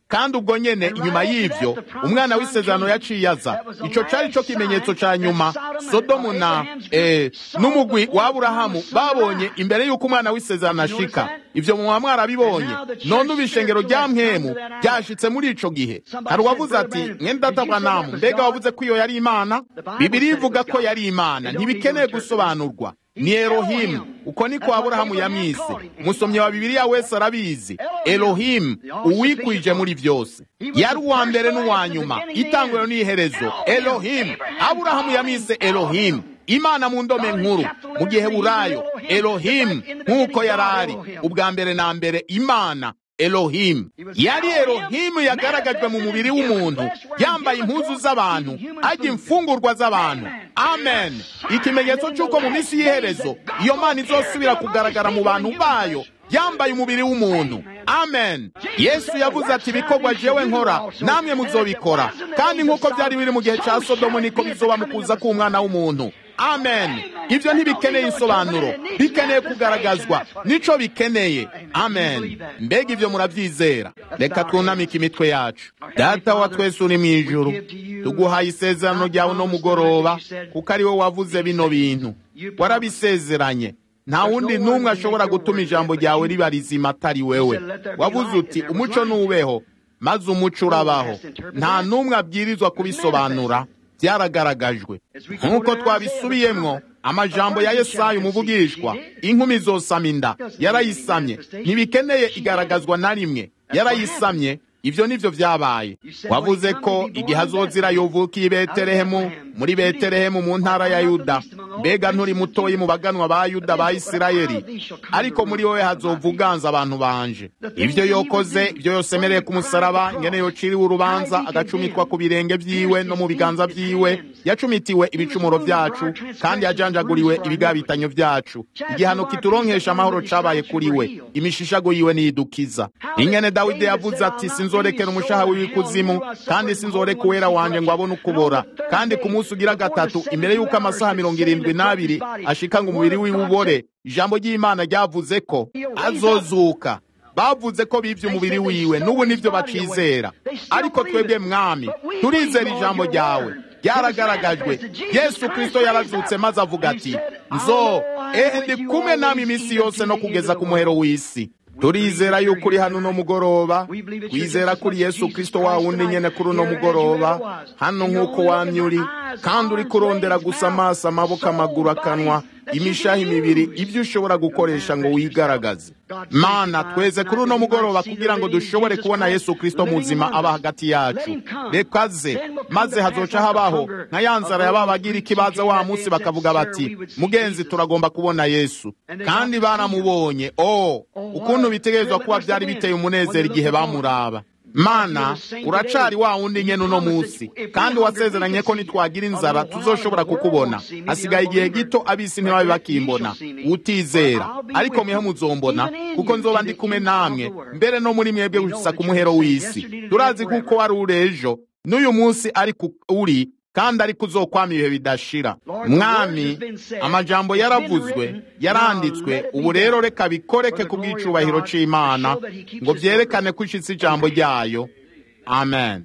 kandi ubwo nyene inyuma y'ivyo umwana w'isezerano yaciye aza. Ico cari co kimenyetso ca nyuma Sodomu na eh, n'umugwi wa Aburahamu babonye imbere y'uko umwana w'isezerano ashika. Ivyo muba mwarabibonye. None ubu ishengero rya mpwemu ryashitse muri ico gihe. Hari uwavuze ati mwene data Branham, mbega wavuze ko iyo yari Imana? Bibiliya ivuga ko yari Imana, ntibikeneye gusobanurwa. Ni Elohim, uko niko Aburahamu yamwise. Umusomyi wa Bibiliya wese arabizi. Elohim, uwikwije muri vyose. Yari uwa mbere n'uwa nyuma, itanguriro n'iherezo. Elohim, Aburahamu yamwise Elohim, Imana mu ndome nkuru. Mu gihe burayo Elohim nk'uko yarari ubwa mbere na mbere Imana. Elohim yari Elohim yagaragajwe mu mubiri w'umuntu, yambaye impuzu z'abantu, ajya imfungurwa z'abantu. Amen. Ikimenyetso cy'uko mu minsi y'iherezo iyo Mana izosubira kugaragara mu bantu bayo, yambaye umubiri w'umuntu. Amen. Yesu yavuze ati ibikorwa jewe nkora namwe muzobikora, kandi nk'uko byari biri mu gihe ca Sodomu niko bizoba mu kuza k'umwana w'umuntu. Amen. Ivyo ntibikeneye insobanuro, bikeneye kugaragazwa, nico bikeneye. Amen. Mbega ivyo muravyizera? Reka twunamike imitwe yacu. Data wa twese uri mw'ijuru, tuguhaye isezerano ryawe no mugoroba, kuko ari wowe wavuze bino bintu. Warabisezeranye. Nta wundi n'umwe ashobora gutuma ijambo ryawe riba rizima atari wewe. Wavuze uti umuco nubeho, maze umuco urabaho. Nta n'umwe abwirizwa kubisobanura, byaragaragajwe. Nk'uko twabisubiyemwo, amajambo ya Yesaya umuvugishwa, inkumi izosama inda, yarayisamye, ntibikeneye igaragazwa na rimwe, yarayisamye. Ivyo nivyo vyabaye. Wavuze ko igihe azozira yovukiye i Betelehemu, muri Betelehemu mu ntara ya Yuda. Mbega nturi mutoyi mu baganwa ba Yuda ba Isirayeli, ariko muri wowe hazovuganza abantu banje. Ivyo yokoze, ivyo yosemereye ku musaraba, ngene yociriwe urubanza, agacumitwa ku birenge vyiwe no mu biganza vyiwe, yacumitiwe ibicumuro vyacu, kandi yajanjaguriwe ibigabitanyo vyacu. Igihano kituronkesha amahoro cabaye kuri we, imishishago yiwe niyidukiza. Ingene Dawidi yavuze ati sinzorekera umushaha w'ikuzimu, kandi sinzoreka uwera wanje ngo abone ukubora. Kandi ku munsi ugira gatatu imbere y'uko amasaha mirongo irindwi n'abiri ashika ngo umubiri wiwe ubore, ijambo ry'Imana ryavuze ko azozuka. Bavuze ko bivye umubiri wiwe, n'ubu nivyo bacizera. Ariko twebwe Mwami turizera ijambo ryawe, ryaragaragajwe. Yesu Kristo yarazutse maze avuga ati nzo ehe ndi kumwe namwe iminsi yose no kugeza ku muhero w'isi. Turizera yuko uri hano no mugoroba, twizera kuri Yesu Kristo wa wundi nyene kuri no mugoroba, hano nk'uko wamye uri, kandi uri kurondera gusa amaso, amaboko, amaguru, akanwa, imishaha, imibiri, ibyo ushobora gukoresha ngo wigaragaze. Mana, tweze kuri no mugoroba kugira ngo dushobore kubona Yesu Kristo muzima aba hagati yacu. Reka ze, maze hazoca habaho nka yanzara yababagira ikibaza wa munsi bakavuga bati mugenzi turagomba kubona Yesu, kandi baramubonye. Oh, ukuntu bitegerezwa kuba byari biteye umunezero igihe bamuraba. Mana, uracari wa wundi nyene uno munsi, kandi wasezeranye ko nitwagira inzara tuzoshobora kukubona. Hasigaye igihe gito abisi ntibabe bakimbona, utizera, ariko mweho muzombona, kuko nzoba ndi kumwe namwe, mbere no muri mwebwe gusa ku muhero w'isi. Turazi kuko wari uri ejo, n'uyu munsi ari uri, kandi ari kuzokwama ibihe bidashira. Mwami, amajambo yaravuzwe, yaranditswe, ubu rero reka bikoreke ku bw'icubahiro c'Imana, ngo vyerekane ko ishitse ijambo ryayo. Amen.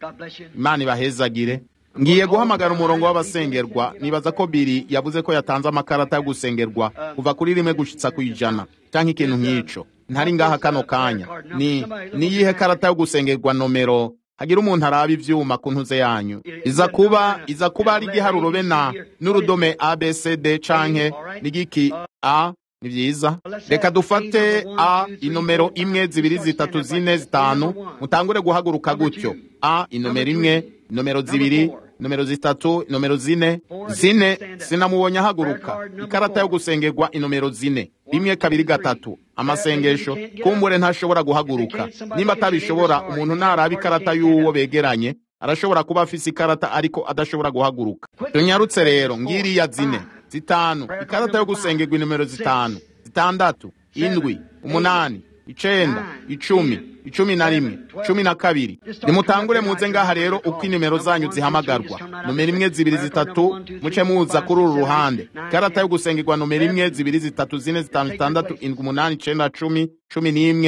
Imana ibahezagire. Ngiye guhamagara umurongo w'abasengerwa. Nibaza ko Biri yavuze ko yatanze amakarata yo gusengerwa kuva kuri rimwe gushitsa ku ijana, canke ikintu nk'ico. Ntari ngaha kano kanya. Ni niyihe karata yo gusengerwa nomero? Hagira umuntu araba ivyuma ku ntuze yanyu. Iza kuba iza kuba ari giharuro bena n'urudome A B C D canke nigiki A. Ni vyiza. Reka dufate A inomero imwe, zibiri, zitatu, zine, zitanu, mutangure guhaguruka gutyo. A inomero imwe, inomero zibiri, inomero zitatu, inomero zine. Zine sinamubonye ahaguruka. Ikarata yo gusengerwa inomero zine. Rimwe, kabiri, gatatu. Amasengesho kumbure ntashobora guhaguruka. Nimba atabishobora, umuntu naraba ikarata y'uwo begeranye arashobora kuba afise ikarata ariko adashobora guhaguruka. Tunyarutse rero, ngiriya zine, zitanu, ikarata yo gusengerwa inomero zitanu, zitandatu, indwi, umunani, icenda, icumi, icumi na rimwe, cumi na kabiri. Nimutangure muze ngaha rero uko inimero zanyu zihamagarwa. Nomero imwe, zibiri, zitatu, muce muza kuri uru ruhande. Ikarata yo gusengerwa nomero imwe, zibiri, zitatu, zine, zitanu, zitandatu, indwi, umunani, icenda, cumi, cumi n'imwe,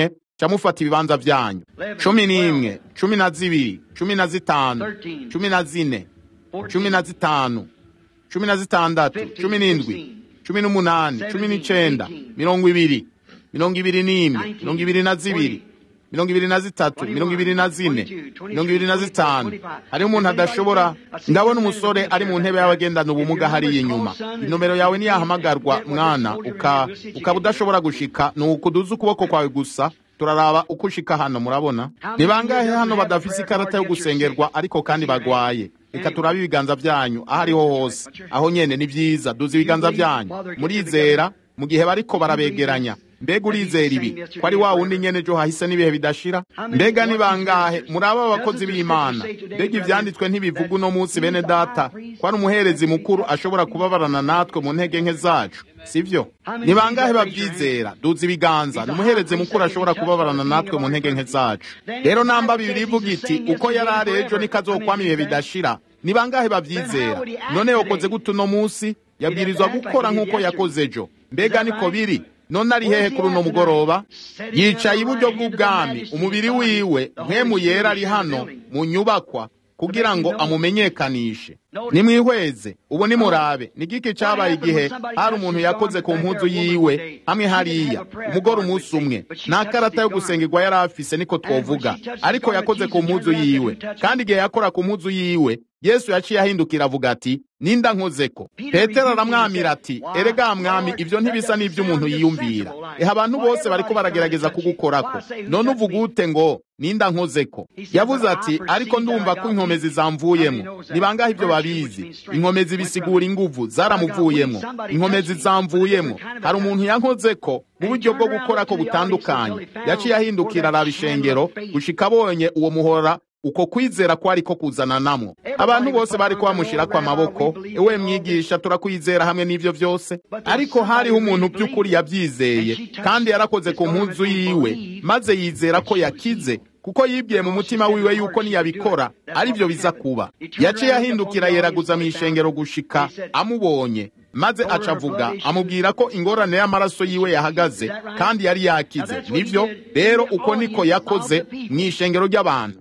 camufata ibibanza vyanyu. Cumi n'imwe, cumi na zibiri, cumi na zitanu, cumi na zine, cumi na zitanu, cumi na zitandatu, cumi n'indwi, cumi n'umunani, cumi n'icenda, mirongo ibiri, mirongo ibiri n'imwe, mirongo ibiri na zibiri, mirongo ibiri na zitatu, mirongo ibiri na zine, mirongo ibiri na zitanu. Hariho umuntu adashobora. Ndabona umusore ari mu ntebe y'abagendana ubumuga hariya inyuma. Inomero yawe niyahamagarwa mwana uka ukaba udashobora gushika, nuko uduza ukuboko kwawe gusa turaraba uko ushika hano. Murabona ni bangahe hano badafise ikarata yo gusengerwa ariko kandi bagwaye? Reka turabe ibiganza vyanyu aho ariho hose. Aho nyene ni vyiza, duza ibiganza vyanyu. Murizera mu gihe bariko barabegeranya. Mbega urizera ibi ko ari wa wundi nyene jo hahise n'ibihe bidashira? Mbega ni bangahe muri aba bakozi b'Imana? Mbega ivyanditswe ntibivuga uno munsi bene data ko ari umuherezi mukuru ashobora kubabarana natwe mu ntege nke zacu, sivyo? Ni bangahe bavyizera? Duza ibiganza. Ni umuherezi mukuru ashobora kubabarana natwe mu ntege nke zacu. Rero namba bibiri ivuga iti uko yari ari ejo nikazokwama ibihe bidashira. Ni bangahe bavyizera? None yokoze gute uno munsi? Yabwirizwa gukora nk'uko yakoze ejo. Mbega niko biri? None ari hehe kuri uno mugoroba? Yicaye iburyo bw'ubwami, umubiri wiwe mpemu yera ari hano mu nyubakwa kugira ngo amumenyekanishe. Nimwihweze ubu nimurabe ni giki cabaye igihe hari umuntu yakoze ku mpuzu yiwe hamwe hariya umugore umunsi umwe nta karata yo gusengerwa yari afise, niko twovuga, ariko yakoze ku mpuzu yiwe. Kandi igihe yakora ku mpuzu yiwe Yesu yaciye ahindukira avuga ati ninda nkozeko. Petero aramwamira ati erega mwami, ivyo ntibisa n'ivy'umuntu yiyumvira. Eha abantu bose bariko baragerageza kugukorako, none uvuga ute ngo ninda nkozeko? Yavuze ati ariko ndumva ko inkomezi zamvuyemo. Ni bangahe ivyo babizi? Inkomezi bisigura inguvu zaramuvuyemo, inkomezi zamvuyemo. Hari umuntu yankozeko mu buryo bwo gukorako butandukanye. Yaciye ahindukira araba ishengero gushika abonye uwo muhora uko kwizera ko ariko kuzana namwo. Abantu bose bari ko bamushira kwa maboko, ewe mwigisha turakwizera hamwe n'ivyo vyose. Ariko hariho umuntu by'ukuri yabyizeye kandi yarakoze ku mpuzu yiwe maze yizera ko yakize, kuko yibwiye mu mutima wiwe yuko niyabikora ari byo biza kuba. Yaciye ahindukira yeraguza mu ishengero gushika amubonye, maze acavuga amubwira ko ingorane y'amaraso yiwe yahagaze kandi yari yakize. Nivyo rero uko niko yakoze mu ishengero ry'abantu.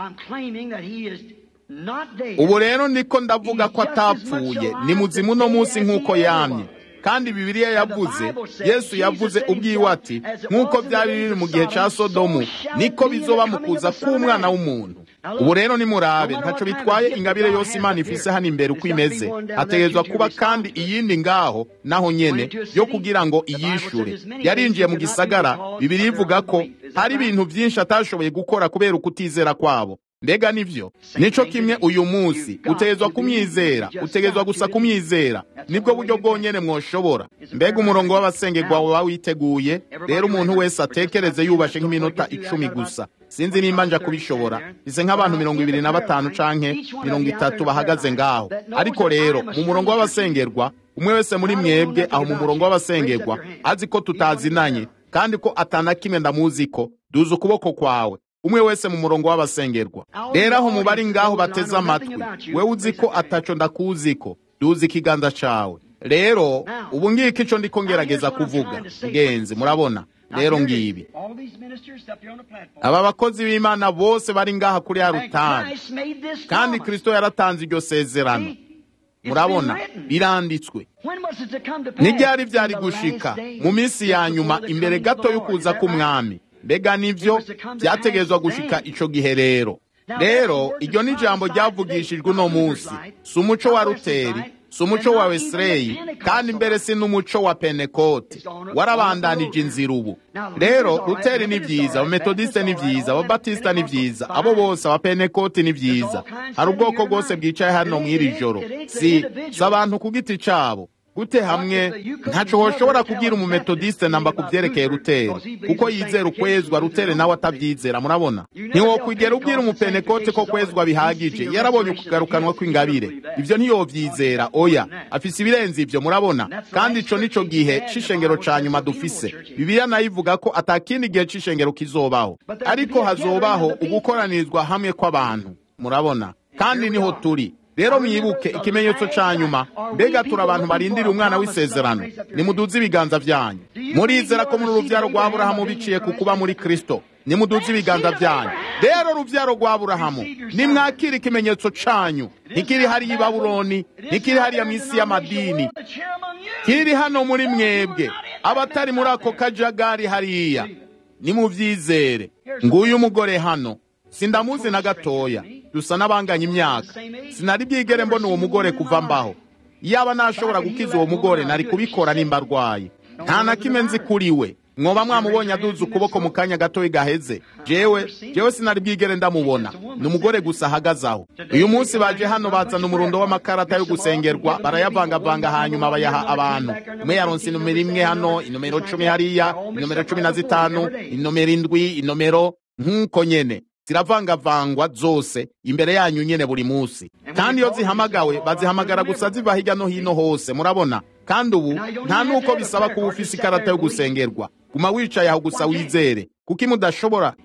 Ubu rero niko ndavuga ko atapfuye, ni muzimu no munsi nk'uko yamye. Kandi Bibiliya yavuze, Yesu yavuze ubwiwe ati nk'uko byari biri mu gihe ca Sodomu niko bizoba mu kuza k'Umwana w'umuntu. Ubu rero nimurabe ntaco bitwaye ingabire yose Imana ifise hano imbere uko imeze. Hategezwa kuba kandi iyindi ngaho naho nyene yo kugira ngo iyishure. Yarinjiye mu gisagara, Bibiliya ivuga ko hari ibintu vyinshi atashoboye gukora kubera ukutizera kwabo. Mbega nivyo? Nico kimwe uyu munsi utegezwa kumyizera, utegezwa gusa kumyizera. Nibwo buryo bwonyene mwoshobora. Mbega umurongo w'abasengerwa wawe witeguye? Rero umuntu wese atekereze yubashe nk'iminota icumi gusa. Sinzi nimba nja kubishobora. Ise nk'abantu mirongo ibiri na batanu canke mirongo itatu bahagaze ngaho. Ariko rero mu murongo w'abasengerwa, umwe wese muri mwebwe aho mu murongo w'abasengerwa azi ko tutazinanye kandi ko atana kimwe ndamuziko, duza ukuboko kwawe. Umwe wese mu murongo w'abasengerwa. Rero aho mubari ngaho bateze amatwi, wewe uzi ko ataco ndakuziko, duza ikiganza cawe. Rero ubu ngiki ico ndiko ngerageza kuvuga genzi, murabona? Rero ngibi aba bakozi b'Imana bose bari ngaha kuri ya rutani, kandi Kristo yaratanze iryo sezerano. Murabona biranditswe. N'ibyari byari gushika mu minsi ya nyuma imbere gato y'ukuza k'Umwami. Mbega nivyo byategezwa gushika ico gihe rero. Rero iryo ni jambo ryavugishijwe uno munsi. Si umuco wa Luteri, si umuco wa Wesley, kandi mbere si n'umuco wa Pentekote. Warabandanije inzira ubu. Rero Luteri ni vyiza, Abametodiste ni vyiza, Ababatista ni vyiza, abo bose aba Pentekote ni vyiza. Hari ubwoko bwose bwicaye hano mw'iri joro. Si s'abantu ku giti cabo. Gute hamwe ntaco hoshobora kugira umumetodiste namba kuvyerekeye Luteri, kuko yizera ukwezwa, Luteri nawe atavyizera. Murabona? Ntiwo kwigera ubwira umupentekote ko kwezwa bihagije, yarabonye ukugarukanwa kw'ingabire. Ivyo ntiyovyizera, oya, afise ibirenze ivyo. Murabona? Kandi ico nico gihe c'ishengero ca nyuma dufise. Bibiliya nayo ivuga ko atakindi gihe c'ishengero kizobaho, ariko hazobaho ugukoranirizwa hamwe kw'abantu. Murabona? Kandi niho turi. Rero mwibuke ikimenyetso ca nyuma. Mbega turi abantu barindira umwana w'isezerano. Nimuduze ibiganza vyanyu. Murizera ko muri uruvyaro rwa Aburahamu biciye ku kuba muri Kristo. nimuduze ibiganza byanyu. Rero ruvyaro rwa Aburahamu, nimwakira ikimenyetso canyu. Ntikiri hariya i Babuloni, ntikiri hariya mw'isi y'amadini, kiri hano muri mwebwe abatari muri ako kajagari hariya. Nimuvyizere. Nguyu umugore hano, sindamuzi na gatoya, dusa n'abanganya imyaka. Sinari bwigere mbona uwo mugore kuva mbaho. Yaba nashobora gukiza uwo mugore nari kubikora nimba arwaye. Nta na kimwe nzi kuri we. Mwoba mwamubonye aduza ukuboko mu kanya gatoya gaheze. Jewe, jewe sinari bwigere ndamubona. Ni umugore gusa ahagazaho. Uyu munsi baje hano bazana umurundo w'amakarata yo gusengerwa, barayavangavanga hanyuma bayaha abantu. Umwe yaronse inomero imwe hano, inomero cumi hariya, inomero cumi na zitanu, inomero indwi, inomero nk'uko nyene. Ziravangavangwa zose imbere yanyu nyene buri munsi. Kandi iyo zihamagawe bazihamagara gusa ziva hirya no hino hose, murabona. Kandi ubu nta nuko bisaba kuba ufise ikarata yo gusengerwa. Guma wicaye aho gusa wizere, kuko imudashobora.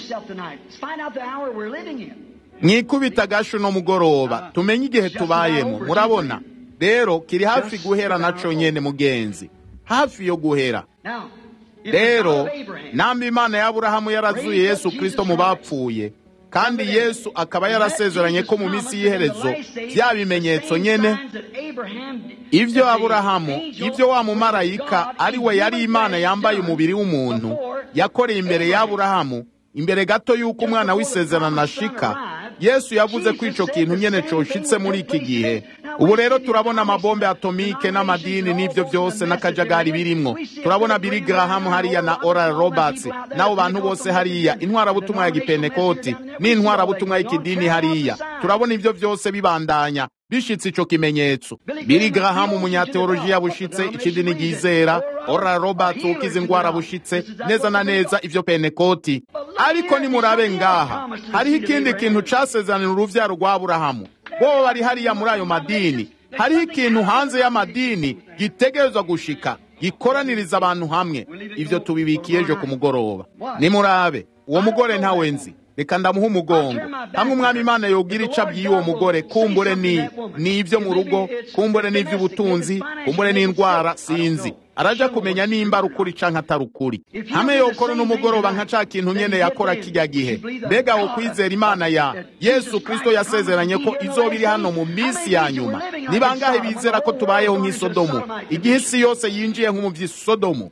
Mwikubita agasho no mugoroba, tumenye igihe tubayemo, murabona. Rero kiri hafi guhera naco nyene mugenzi, hafi yo guhera. Rero nambi Imana ya Aburahamu yarazuye Yesu Kristo mu bapfuye, kandi Yesu akaba yarasezeranye ko mu minsi y'iherezo bya bimenyetso nyene ivyo Aburahamu, ivyo wa mumarayika ari we yari Imana yambaye umubiri w'umuntu yakoreye imbere ya Aburahamu, imbere gato yuko umwana w'isezerano ashika. Yesu yavuze ko ico kintu nyene coshitse muri iki gihe. Ubu rero turabona amabombe atomike n'amadini n'ivyo byose n'akajagari birimwo. Turabona Billy Graham hariya na Oral Roberts n'abo bantu bose hariya, intwara butumwa ya Gipentekoti n'intwara butumwa y'ikidini hariya. Turabona ivyo byose bibandanya bishitse ico kimenyetso. Billy Graham umunyateolojiya bushitse, ikidini gizera. Oral Roberts ukiza ingwara bushitse neza na neza ivyo Pentekoti. Ariko nimurabe ngaha, hariho ikindi kintu casezerana uruvyaro rwa Aburahamu. Bo bari hariya muri ayo madini. Hariho ikintu hanze y'amadini gitegerezwa gushika, gikoraniriza abantu hamwe. Ivyo tubibikiye ejo ku mugoroba. Nimurabe, uwo mugore ntawe nzi. Reka ndamuha umugongo. Hamwe umwami Imana yogira ico abwiye uwo mugore, kumbure ni n'ivyo mu rugo, kumbure n'ivy'ubutunzi, kumbure n'indwara, sinzi. Araja kumenya nimba rukuri canke atarukuri. Hamwe yokora n'umugoroba nka ca kintu nyene yakora kijya gihe. Mbega wo kwizera Imana ya Yesu Kristo yasezeranye ko izobiri hano mu minsi ya nyuma. Ni bangahe bizera ko tubayeho nk'isodomu, igihe isi yose yinjiye nk'umuvyi Sodomu?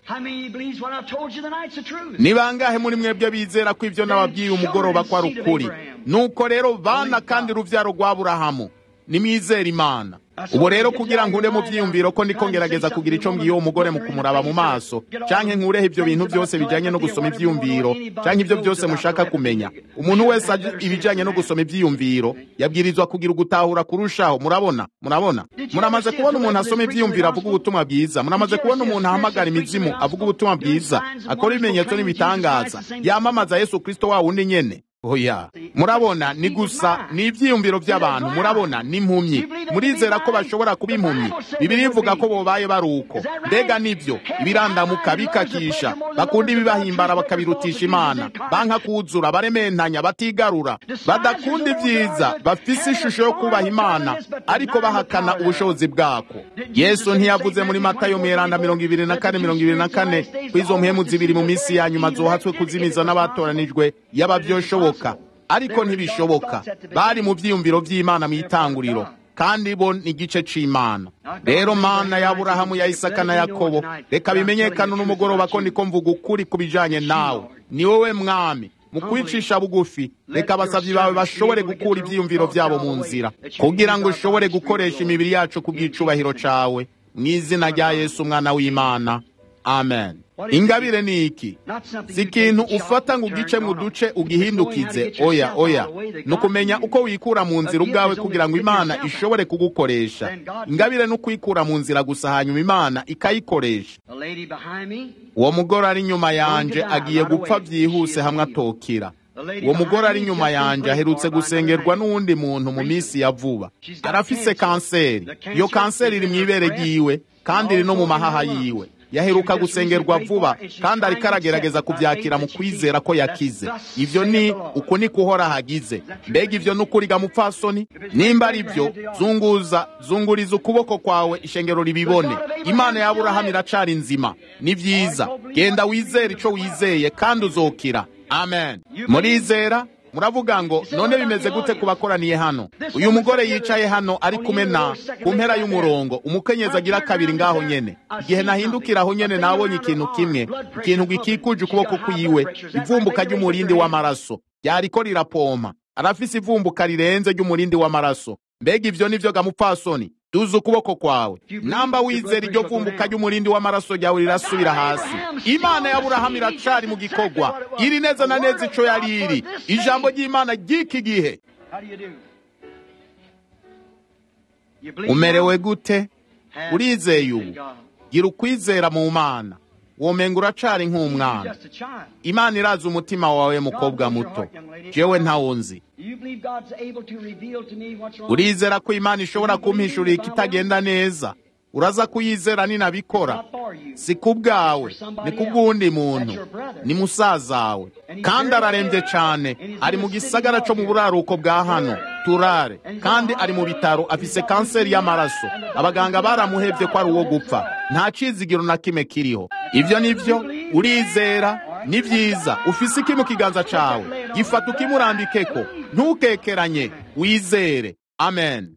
Ni bangahe muri mwebwe bizera ko ivyo nababwiye umugoroba kwa rukuri? Nuko rero bana kandi ruvyaro rwa Aburahamu, nimwizera Imana. Ubu rero kugira ngo ure mu vyiyumviro ko ndiko ngerageza kugira ico mbwiye uwo mugore mu kumuraba mu maso, canke nkureho ivyo bintu byose bijanye no gusoma ivyiyumviro, canke ivyo byose mushaka kumenya. Umuntu wese ibijanye no gusoma ivyiyumviro yabwirizwa kugira ugutahura kurushaho. Murabona, murabona, muramaze kubona umuntu asoma ivyiyumviro avuga ubutumwa bwiza. Muramaze kubona umuntu ahamagara imizimu avuga ubutumwa bwiza, akora ibimenyetso n'ibitangaza, yamamaza Yesu Kristo wa wundi nyene. Oya, murabona ni gusa ni ivyiyumviro by'abantu. Murabona ni impumyi, murizera ko bashobora kuba impumyi. Bibiliya ivuga ko bobaye baruko. Mbega nivyo ibirandamuka bikakisha, bakunda ibibahimbara bakabirutisha Imana, banka kuzura, barementanya, batigarura, badakunda ivyiza, bafise ishusho yo kubaha Imana ariko bahakana ubushobozi bwako. Yesu ntiyavuze muri Matayo mweranda mirongo ibiri na kane mirongo ibiri na kane kwizo mpemu zibiri mu minsi ya nyuma zohatswe kuzimiza n'abatoranijwe y'abavyoshoboka? Ariko ntibishoboka. Bari mu vyiyumviro vy'Imana mu itanguriro, kandi bo ni igice c'Imana. Rero Mana ya Aburahamu, ya Isaka na Yakobo, reka bimenyekane n'umugoroba ko ndiko mvuga ukuri kubijanye nawe. Ni wowe Mwami. Mu kwicisha bugufi, reka abasavyi bawe bashobore gukura ivyiyumviro vyabo mu nzira, kugira ngo ushobore gukoresha imibiri yacu kubw'icubahiro cawe, mw'izina rya Yesu umwana w'Imana. Amen. Ingabire ni iki? Si ikintu ufata ngo ugice mu duce ugihindukize. Oya, oya. Nukumenya uko wikura mu nzira ubwawe kugira ngo Imana ishobore kugukoresha. Ingabire no kwikura mu nzira gusa hanyuma Imana ikayikoresha. Uwo mugore ari nyuma yanje agiye gupfa vyihuse hamwe atokira. Uwo mugore ari nyuma yanje aherutse gusengerwa n'uwundi muntu mu minsi ya vuba. Arafise kanseri. Iyo kanseri iri mw'ibere ryiwe kandi iri no mu mahaha yiwe. Yaheruka gusengerwa vuba kandi ariko aragerageza kuvyakira mu kwizera ko yakize. Ivyo ni uko ni kuhora hagize. Mbega ivyo nukuriga mupfasoni? Nimba ari byo, zunguza zunguriza ukuboko kwawe ishengero ribibone. Imana ya Aburahamu iracari nzima. Ni vyiza, genda wizere ico wizeye kandi uzokira. amen. Murizera? Muravuga ngo none bimeze gute kubakoraniye hano? Uyu mugore yicaye hano ari kumena ku mpera y'umurongo, umukenyezi agira kabiri ngaho nyene. Igihe nahindukira aho nyene nabonye ikintu kimwe, ikintu gikikuje ukuboko kwiwe, ivumbuka ry'umurindi w'amaraso. Yariko rirapoma, arafise ivumbuka rirenze ry'umurindi w'amaraso. Mbega ivyo nivyo gamupfasoni? Duza ukuboko kwawe. Namba wizera iryo vumbuka ry'umurindi w'amaraso ryawe rirasubira hasi. Imana ya Aburahamu iracari mu gikorwa, iri neza na neza ico yari iri. Ijambo ry'Imana ry'iki gihe. Umerewe gute? Urizeye ubu? Gira ukwizera mu Mana. Womenga uracari nk'umwana. Imana irazi umutima wawe mukobwa muto. Jewe ntawunzi. Urizera ko Imana ishobora kumpishurira ikitagenda neza? Uraza kuyizera ninabikora? Si kubwawe, ni kubw'undi muntu, ni musazawe. Kandi ararembye cane, ari mu gisagara co mu buraruko bwa hano, Turare, kandi ari mu bitaro afise kanseri y'amaraso. Abaganga baramuhevye ko ari uwo gupfa. Nta cizigiro na kimwe kiriho. Ivyo nivyo, urizera, ni vyiza. Ufise iki mu kiganza cawe? Gifata ukimurambikeko. Ntukekeranye, wizere. Amen.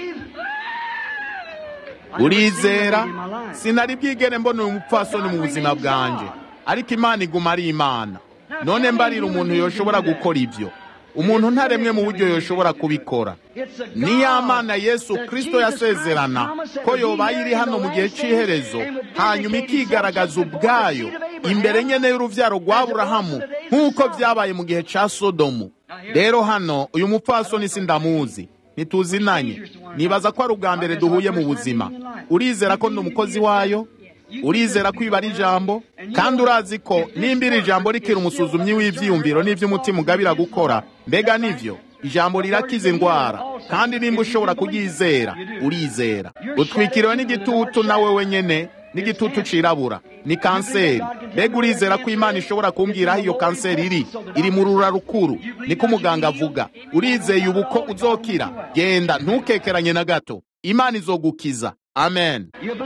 Urizera? Sinari bwigere mbona uyu mupfasoni mu buzima bwanje, ariko Imana iguma ari Imana. None mbarira umuntu yoshobora gukora ivyo. Umuntu ntaremwe mu buryo yoshobora kubikora. Ni ya Mana Yesu Kristo yasezerana ko yobaye iri hano mu gihe c'iherezo, hanyuma ikigaragaza ubwayo imbere nyene y'uruvyaro rwa Aburahamu nk'uko vyabaye mu gihe ca Sodomu. Rero hano uyu mupfasoni sindamuzi, ntituzinanye. Nibaza ko ari ubwa mbere duhuye mu buzima. Urizera ko ndi umukozi wayo? Urizera ko iba ari ijambo? Kandi urazi ko nimba iri jambo rikira umusuzumyi w'ivyiyumviro n'ivy'umutima ugabira gukora, mbega nivyo ijambo rirakiza indwara. Kandi nimba ushobora kuryizera, urizera. Utwikiriwe n'igitutu nawe wenyene, n'igitutu cirabura, ni kanseri. Mbega urizera ko Imana ishobora kumbwira aho iyo kanseri iri? Iri mu rura rukuru, niko umuganga avuga. Urizeye ubu ko uzokira? Genda, ntukekeranye na gato. Imana izogukiza. Amen.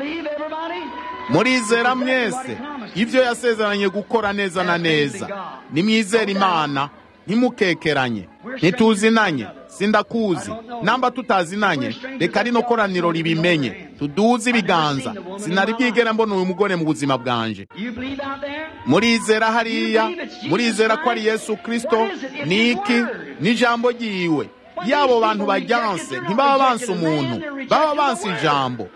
Murizera mwese ivyo yasezeranye gukora neza na neza? Nimwizera Imana, ntimukekeranye. Ntituzinanye, sindakuzi. Namba tutazinanye, reka rino koraniro ribimenye. Tuduze ibiganza. Sinari bwigera mbona uyu mugore mu buzima bwanje. Murizera hariya? Murizera ko ari Yesu Kristo? Niki? N'ijambo ryiwe. Yabo bantu bajyanse ntibaba banse umuntu, baba banse ijambo.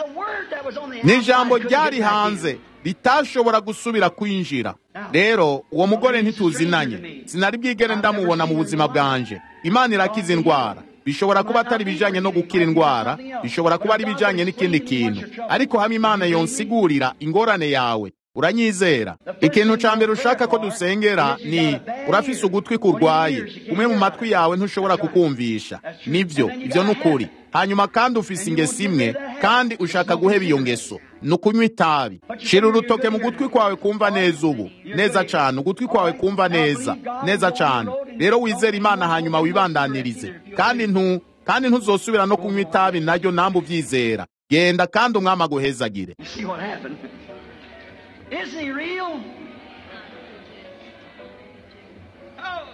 N'ijambo ryari hanze ritashobora gusubira kwinjira. Rero uwo mugore ntituzinanye, sinari bwigere ndamubona mu buzima bwanje. Imana irakiza indwara. Bishobora kuba atari bijanye no gukira indwara, bishobora kuba ari bijanye n'ikindi kintu, ariko hamwe Imana yonsigurira ingorane yawe, uranyizera. Ikintu ca mbere ushaka ko dusengera ni urafise ugutwi kurwaye, umwe mu matwi yawe ntushobora kukumvisha. Nivyo, ivyo nukuri. Hanyuma kandi ufise ingeso imwe, kandi ushaka guheba iyo ngeso, nukunywa itabi. Shira urutoke mu gutwi kwawe kumva neza ubu, neza cane, ugutwi kwawe kumva neza, neza cane. Rero wizera Imana hanyuma wibandanirize. Kandi ntu, kandi ntuzosubira no kunywa itabi naryo namba uvyizera. Genda kandi umwami aguhezagire. Isn't he real? Oh.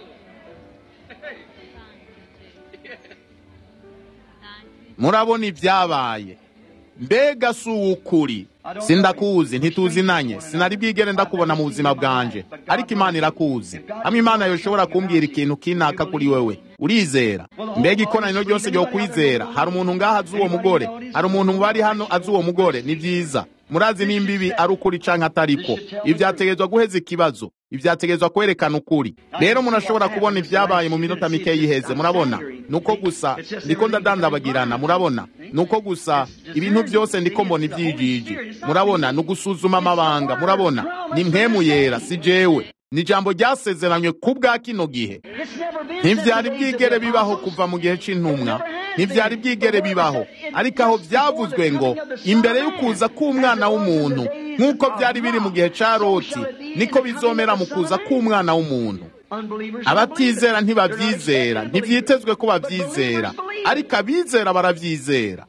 Murabona ibyabaye. Mbega si ukuri. Sindakuzi, ntituzinanye. Sinari bwigere ndakubona mu buzima bwanje, ariko Imana irakuzi. Hamwe Imana yoshobora kumbwira ikintu kinaka kuri wewe, urizera? Mbega ikoraniro ryose ryo kwizera. Hari umuntu ngaha azi uwo mugore? Hari umuntu bari hano azi uwo mugore? Ni vyiza. Murazi nimbibi ari ukuri canke atariko. Ivyategezwa guheza ikibazo, ivyategezwa kwerekana ukuri. Rero munashobora kubona ivyabaye mu minota mike yiheze. Murabona? Nuko gusa ndiko ndadandabagirana. Murabona? Nuko gusa ibintu byose ndiko mbona ivyijiji. Murabona? Nugusuzuma amabanga. Murabona? Ni mpemu yera, si jewe. Ni jambo ryasezeranywe kubwa kino gihe. Ntivyari bwigere bibaho kuva mu gihe c'intumwa. Ntivyari bwigere bibaho. Ariko aho vyavuzwe ngo imbere y'ukuza k'umwana w'umuntu, nk'uko vyari biri mu gihe ca Loti, niko bizomera mu kuza k'umwana w'umuntu. Abatizera ntibavyizera, ntivyitezwe ko bavyizera, ariko abizera baravyizera.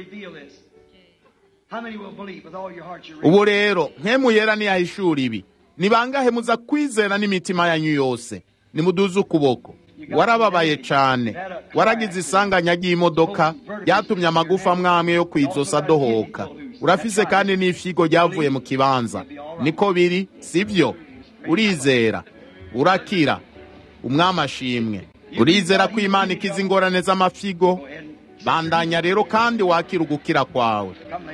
Ubu rero mpemu yera niyahishura ibi. ni bangahe muza kwizera n'imitima yanyu yose? Nimuduze ukuboko. Warababaye cyane, waragize isanganya ry'imodoka yatumye amagufa mwamwe yo kwizosa dohoka, urafise kandi n'ifyigo ryavuye mu kibanza. Niko biri, sivyo? Urizera, urakira, umwami ashimwe. Urizera ko Imana ikiza ingorane z'amafigo? Bandanya rero kandi wakira ugukira kwawe.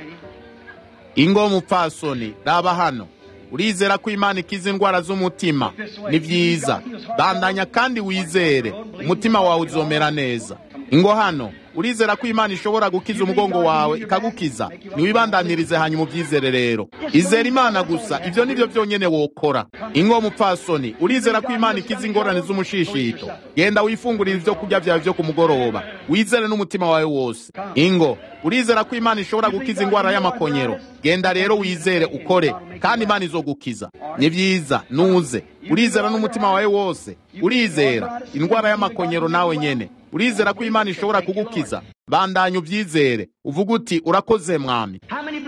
Ingo mupfasoni, raba hano. Urizera ko Imana ikiza indwara z'umutima? Ni byiza. Bandanya kandi wizere, umutima wawe uzomera neza. Ingo hano, urizera ko Imana ishobora gukiza umugongo wawe ikagukiza? Niwibandanirize hanyuma ubyizere rero. Izera Imana gusa, ivyo nivyo byonyene wokora. Ingo mupfasoni, urizera ko Imana ikiza ingorane z'umushishito? Genda wifungurire ivyo kurya vyawe vyo kumugoroba, wizere n'umutima wawe wose. Ingo, urizera ko Imana ishobora gukiza ingwara y'amakonyero? Genda rero wizere ukore, kandi Imana izogukiza. Ni byiza, nuze. Urizera n'umutima wawe wose? Urizera indwara y'amakonyero nawe nyene? Urizera ko Imana ishobora kugukiza? Bandanya ubyizere, uvuga uti urakoze mwami.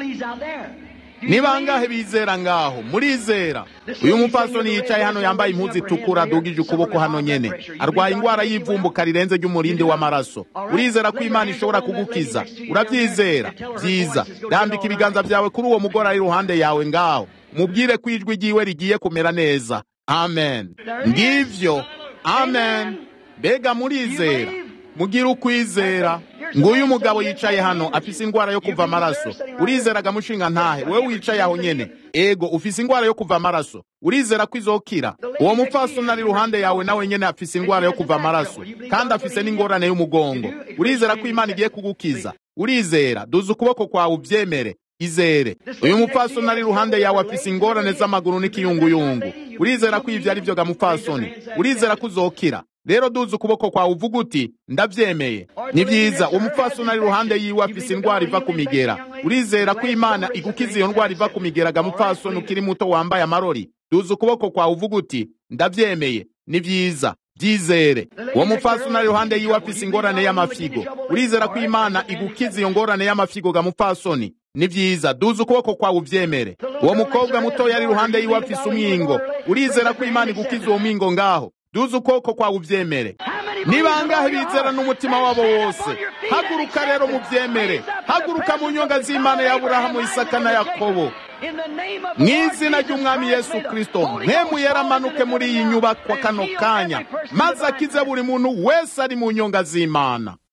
Ni bangahe bizera ngaho? Murizera? Uyu mupfasoni yicaye hano yambaye impuzu itukura dugije ukuboko hano nyene, arwaye ingwara y'ivumbuka rirenze ry'umurindi w'amaraso. Urizera ko Imana ishobora kugukiza? Urabyizera? Byiza. Rambika ibiganza byawe kuri uwo mugore ari iruhande yawe ngaho, mubwire ko ijwi ryiwe rigiye kumera neza. Amen. Ngivyo. Amen. Bega murizera? Mugira ukwizera. Nguyu umugabo yicaye hano afise ingwara yo kuva amaraso. Urizeraga mushinga ntahe? Wewe wicaye aho nyene, ego ufise ingwara yo kuva amaraso. Urizera ko izokira? Uwo mupfasoni ari iruhande yawe nawe nyene afise ingwara yo kuva amaraso, kandi afise n'ingorane y'umugongo. Urizera ko Imana igiye kugukiza? Urizera? Duza ukuboko kwawe ubyemere. Izere. Uyu mupfasoni ari iruhande yawe afise ingorane z'amaguru n'ikiyunguyungu. Urizera ko ivyo ari vyo ga mupfasoni? Urizera ko uzokira? Rero duza ukuboko kwawe uvuga uti ndabyemeye. Ni byiza. Umupfasoni ari iruhande yiwe afise indwara iva ku migera. Urizera ko Imana igukiza iyo ndwara iva ku migera ga mupfasoni ukiri muto wambaye amarori? Duza ukuboko kwawe uvuga uti ndabyemeye. Ni byiza. Byizere. Uwo mupfasoni ari iruhande yiwe afise ingorane y'amafigo. Urizera ko Imana igukiza iyo ngorane y'amafigo ga mupfasoni? Ni byiza. Duza ukuboko kwawe ubyemere. Uwo mukobwa muto yari iruhande yiwe afise umwingo. Urizera ko Imana igukiza uwo mwingo ngaho? Duza ukuboko kwawe ubyemere. Ni bangahe bizera n'umutima wabo wose? Haguruka rero mubyemere. Haguruka mu nyonga z'Imana ya Aburahamu, Isaka na Yakobo. Mw'izina ry'umwami Yesu Kristo, mpemu yaramanuke muri iyi nyubakwa kano kanya, maze akize buri muntu wese ari mu nyonga z'Imana.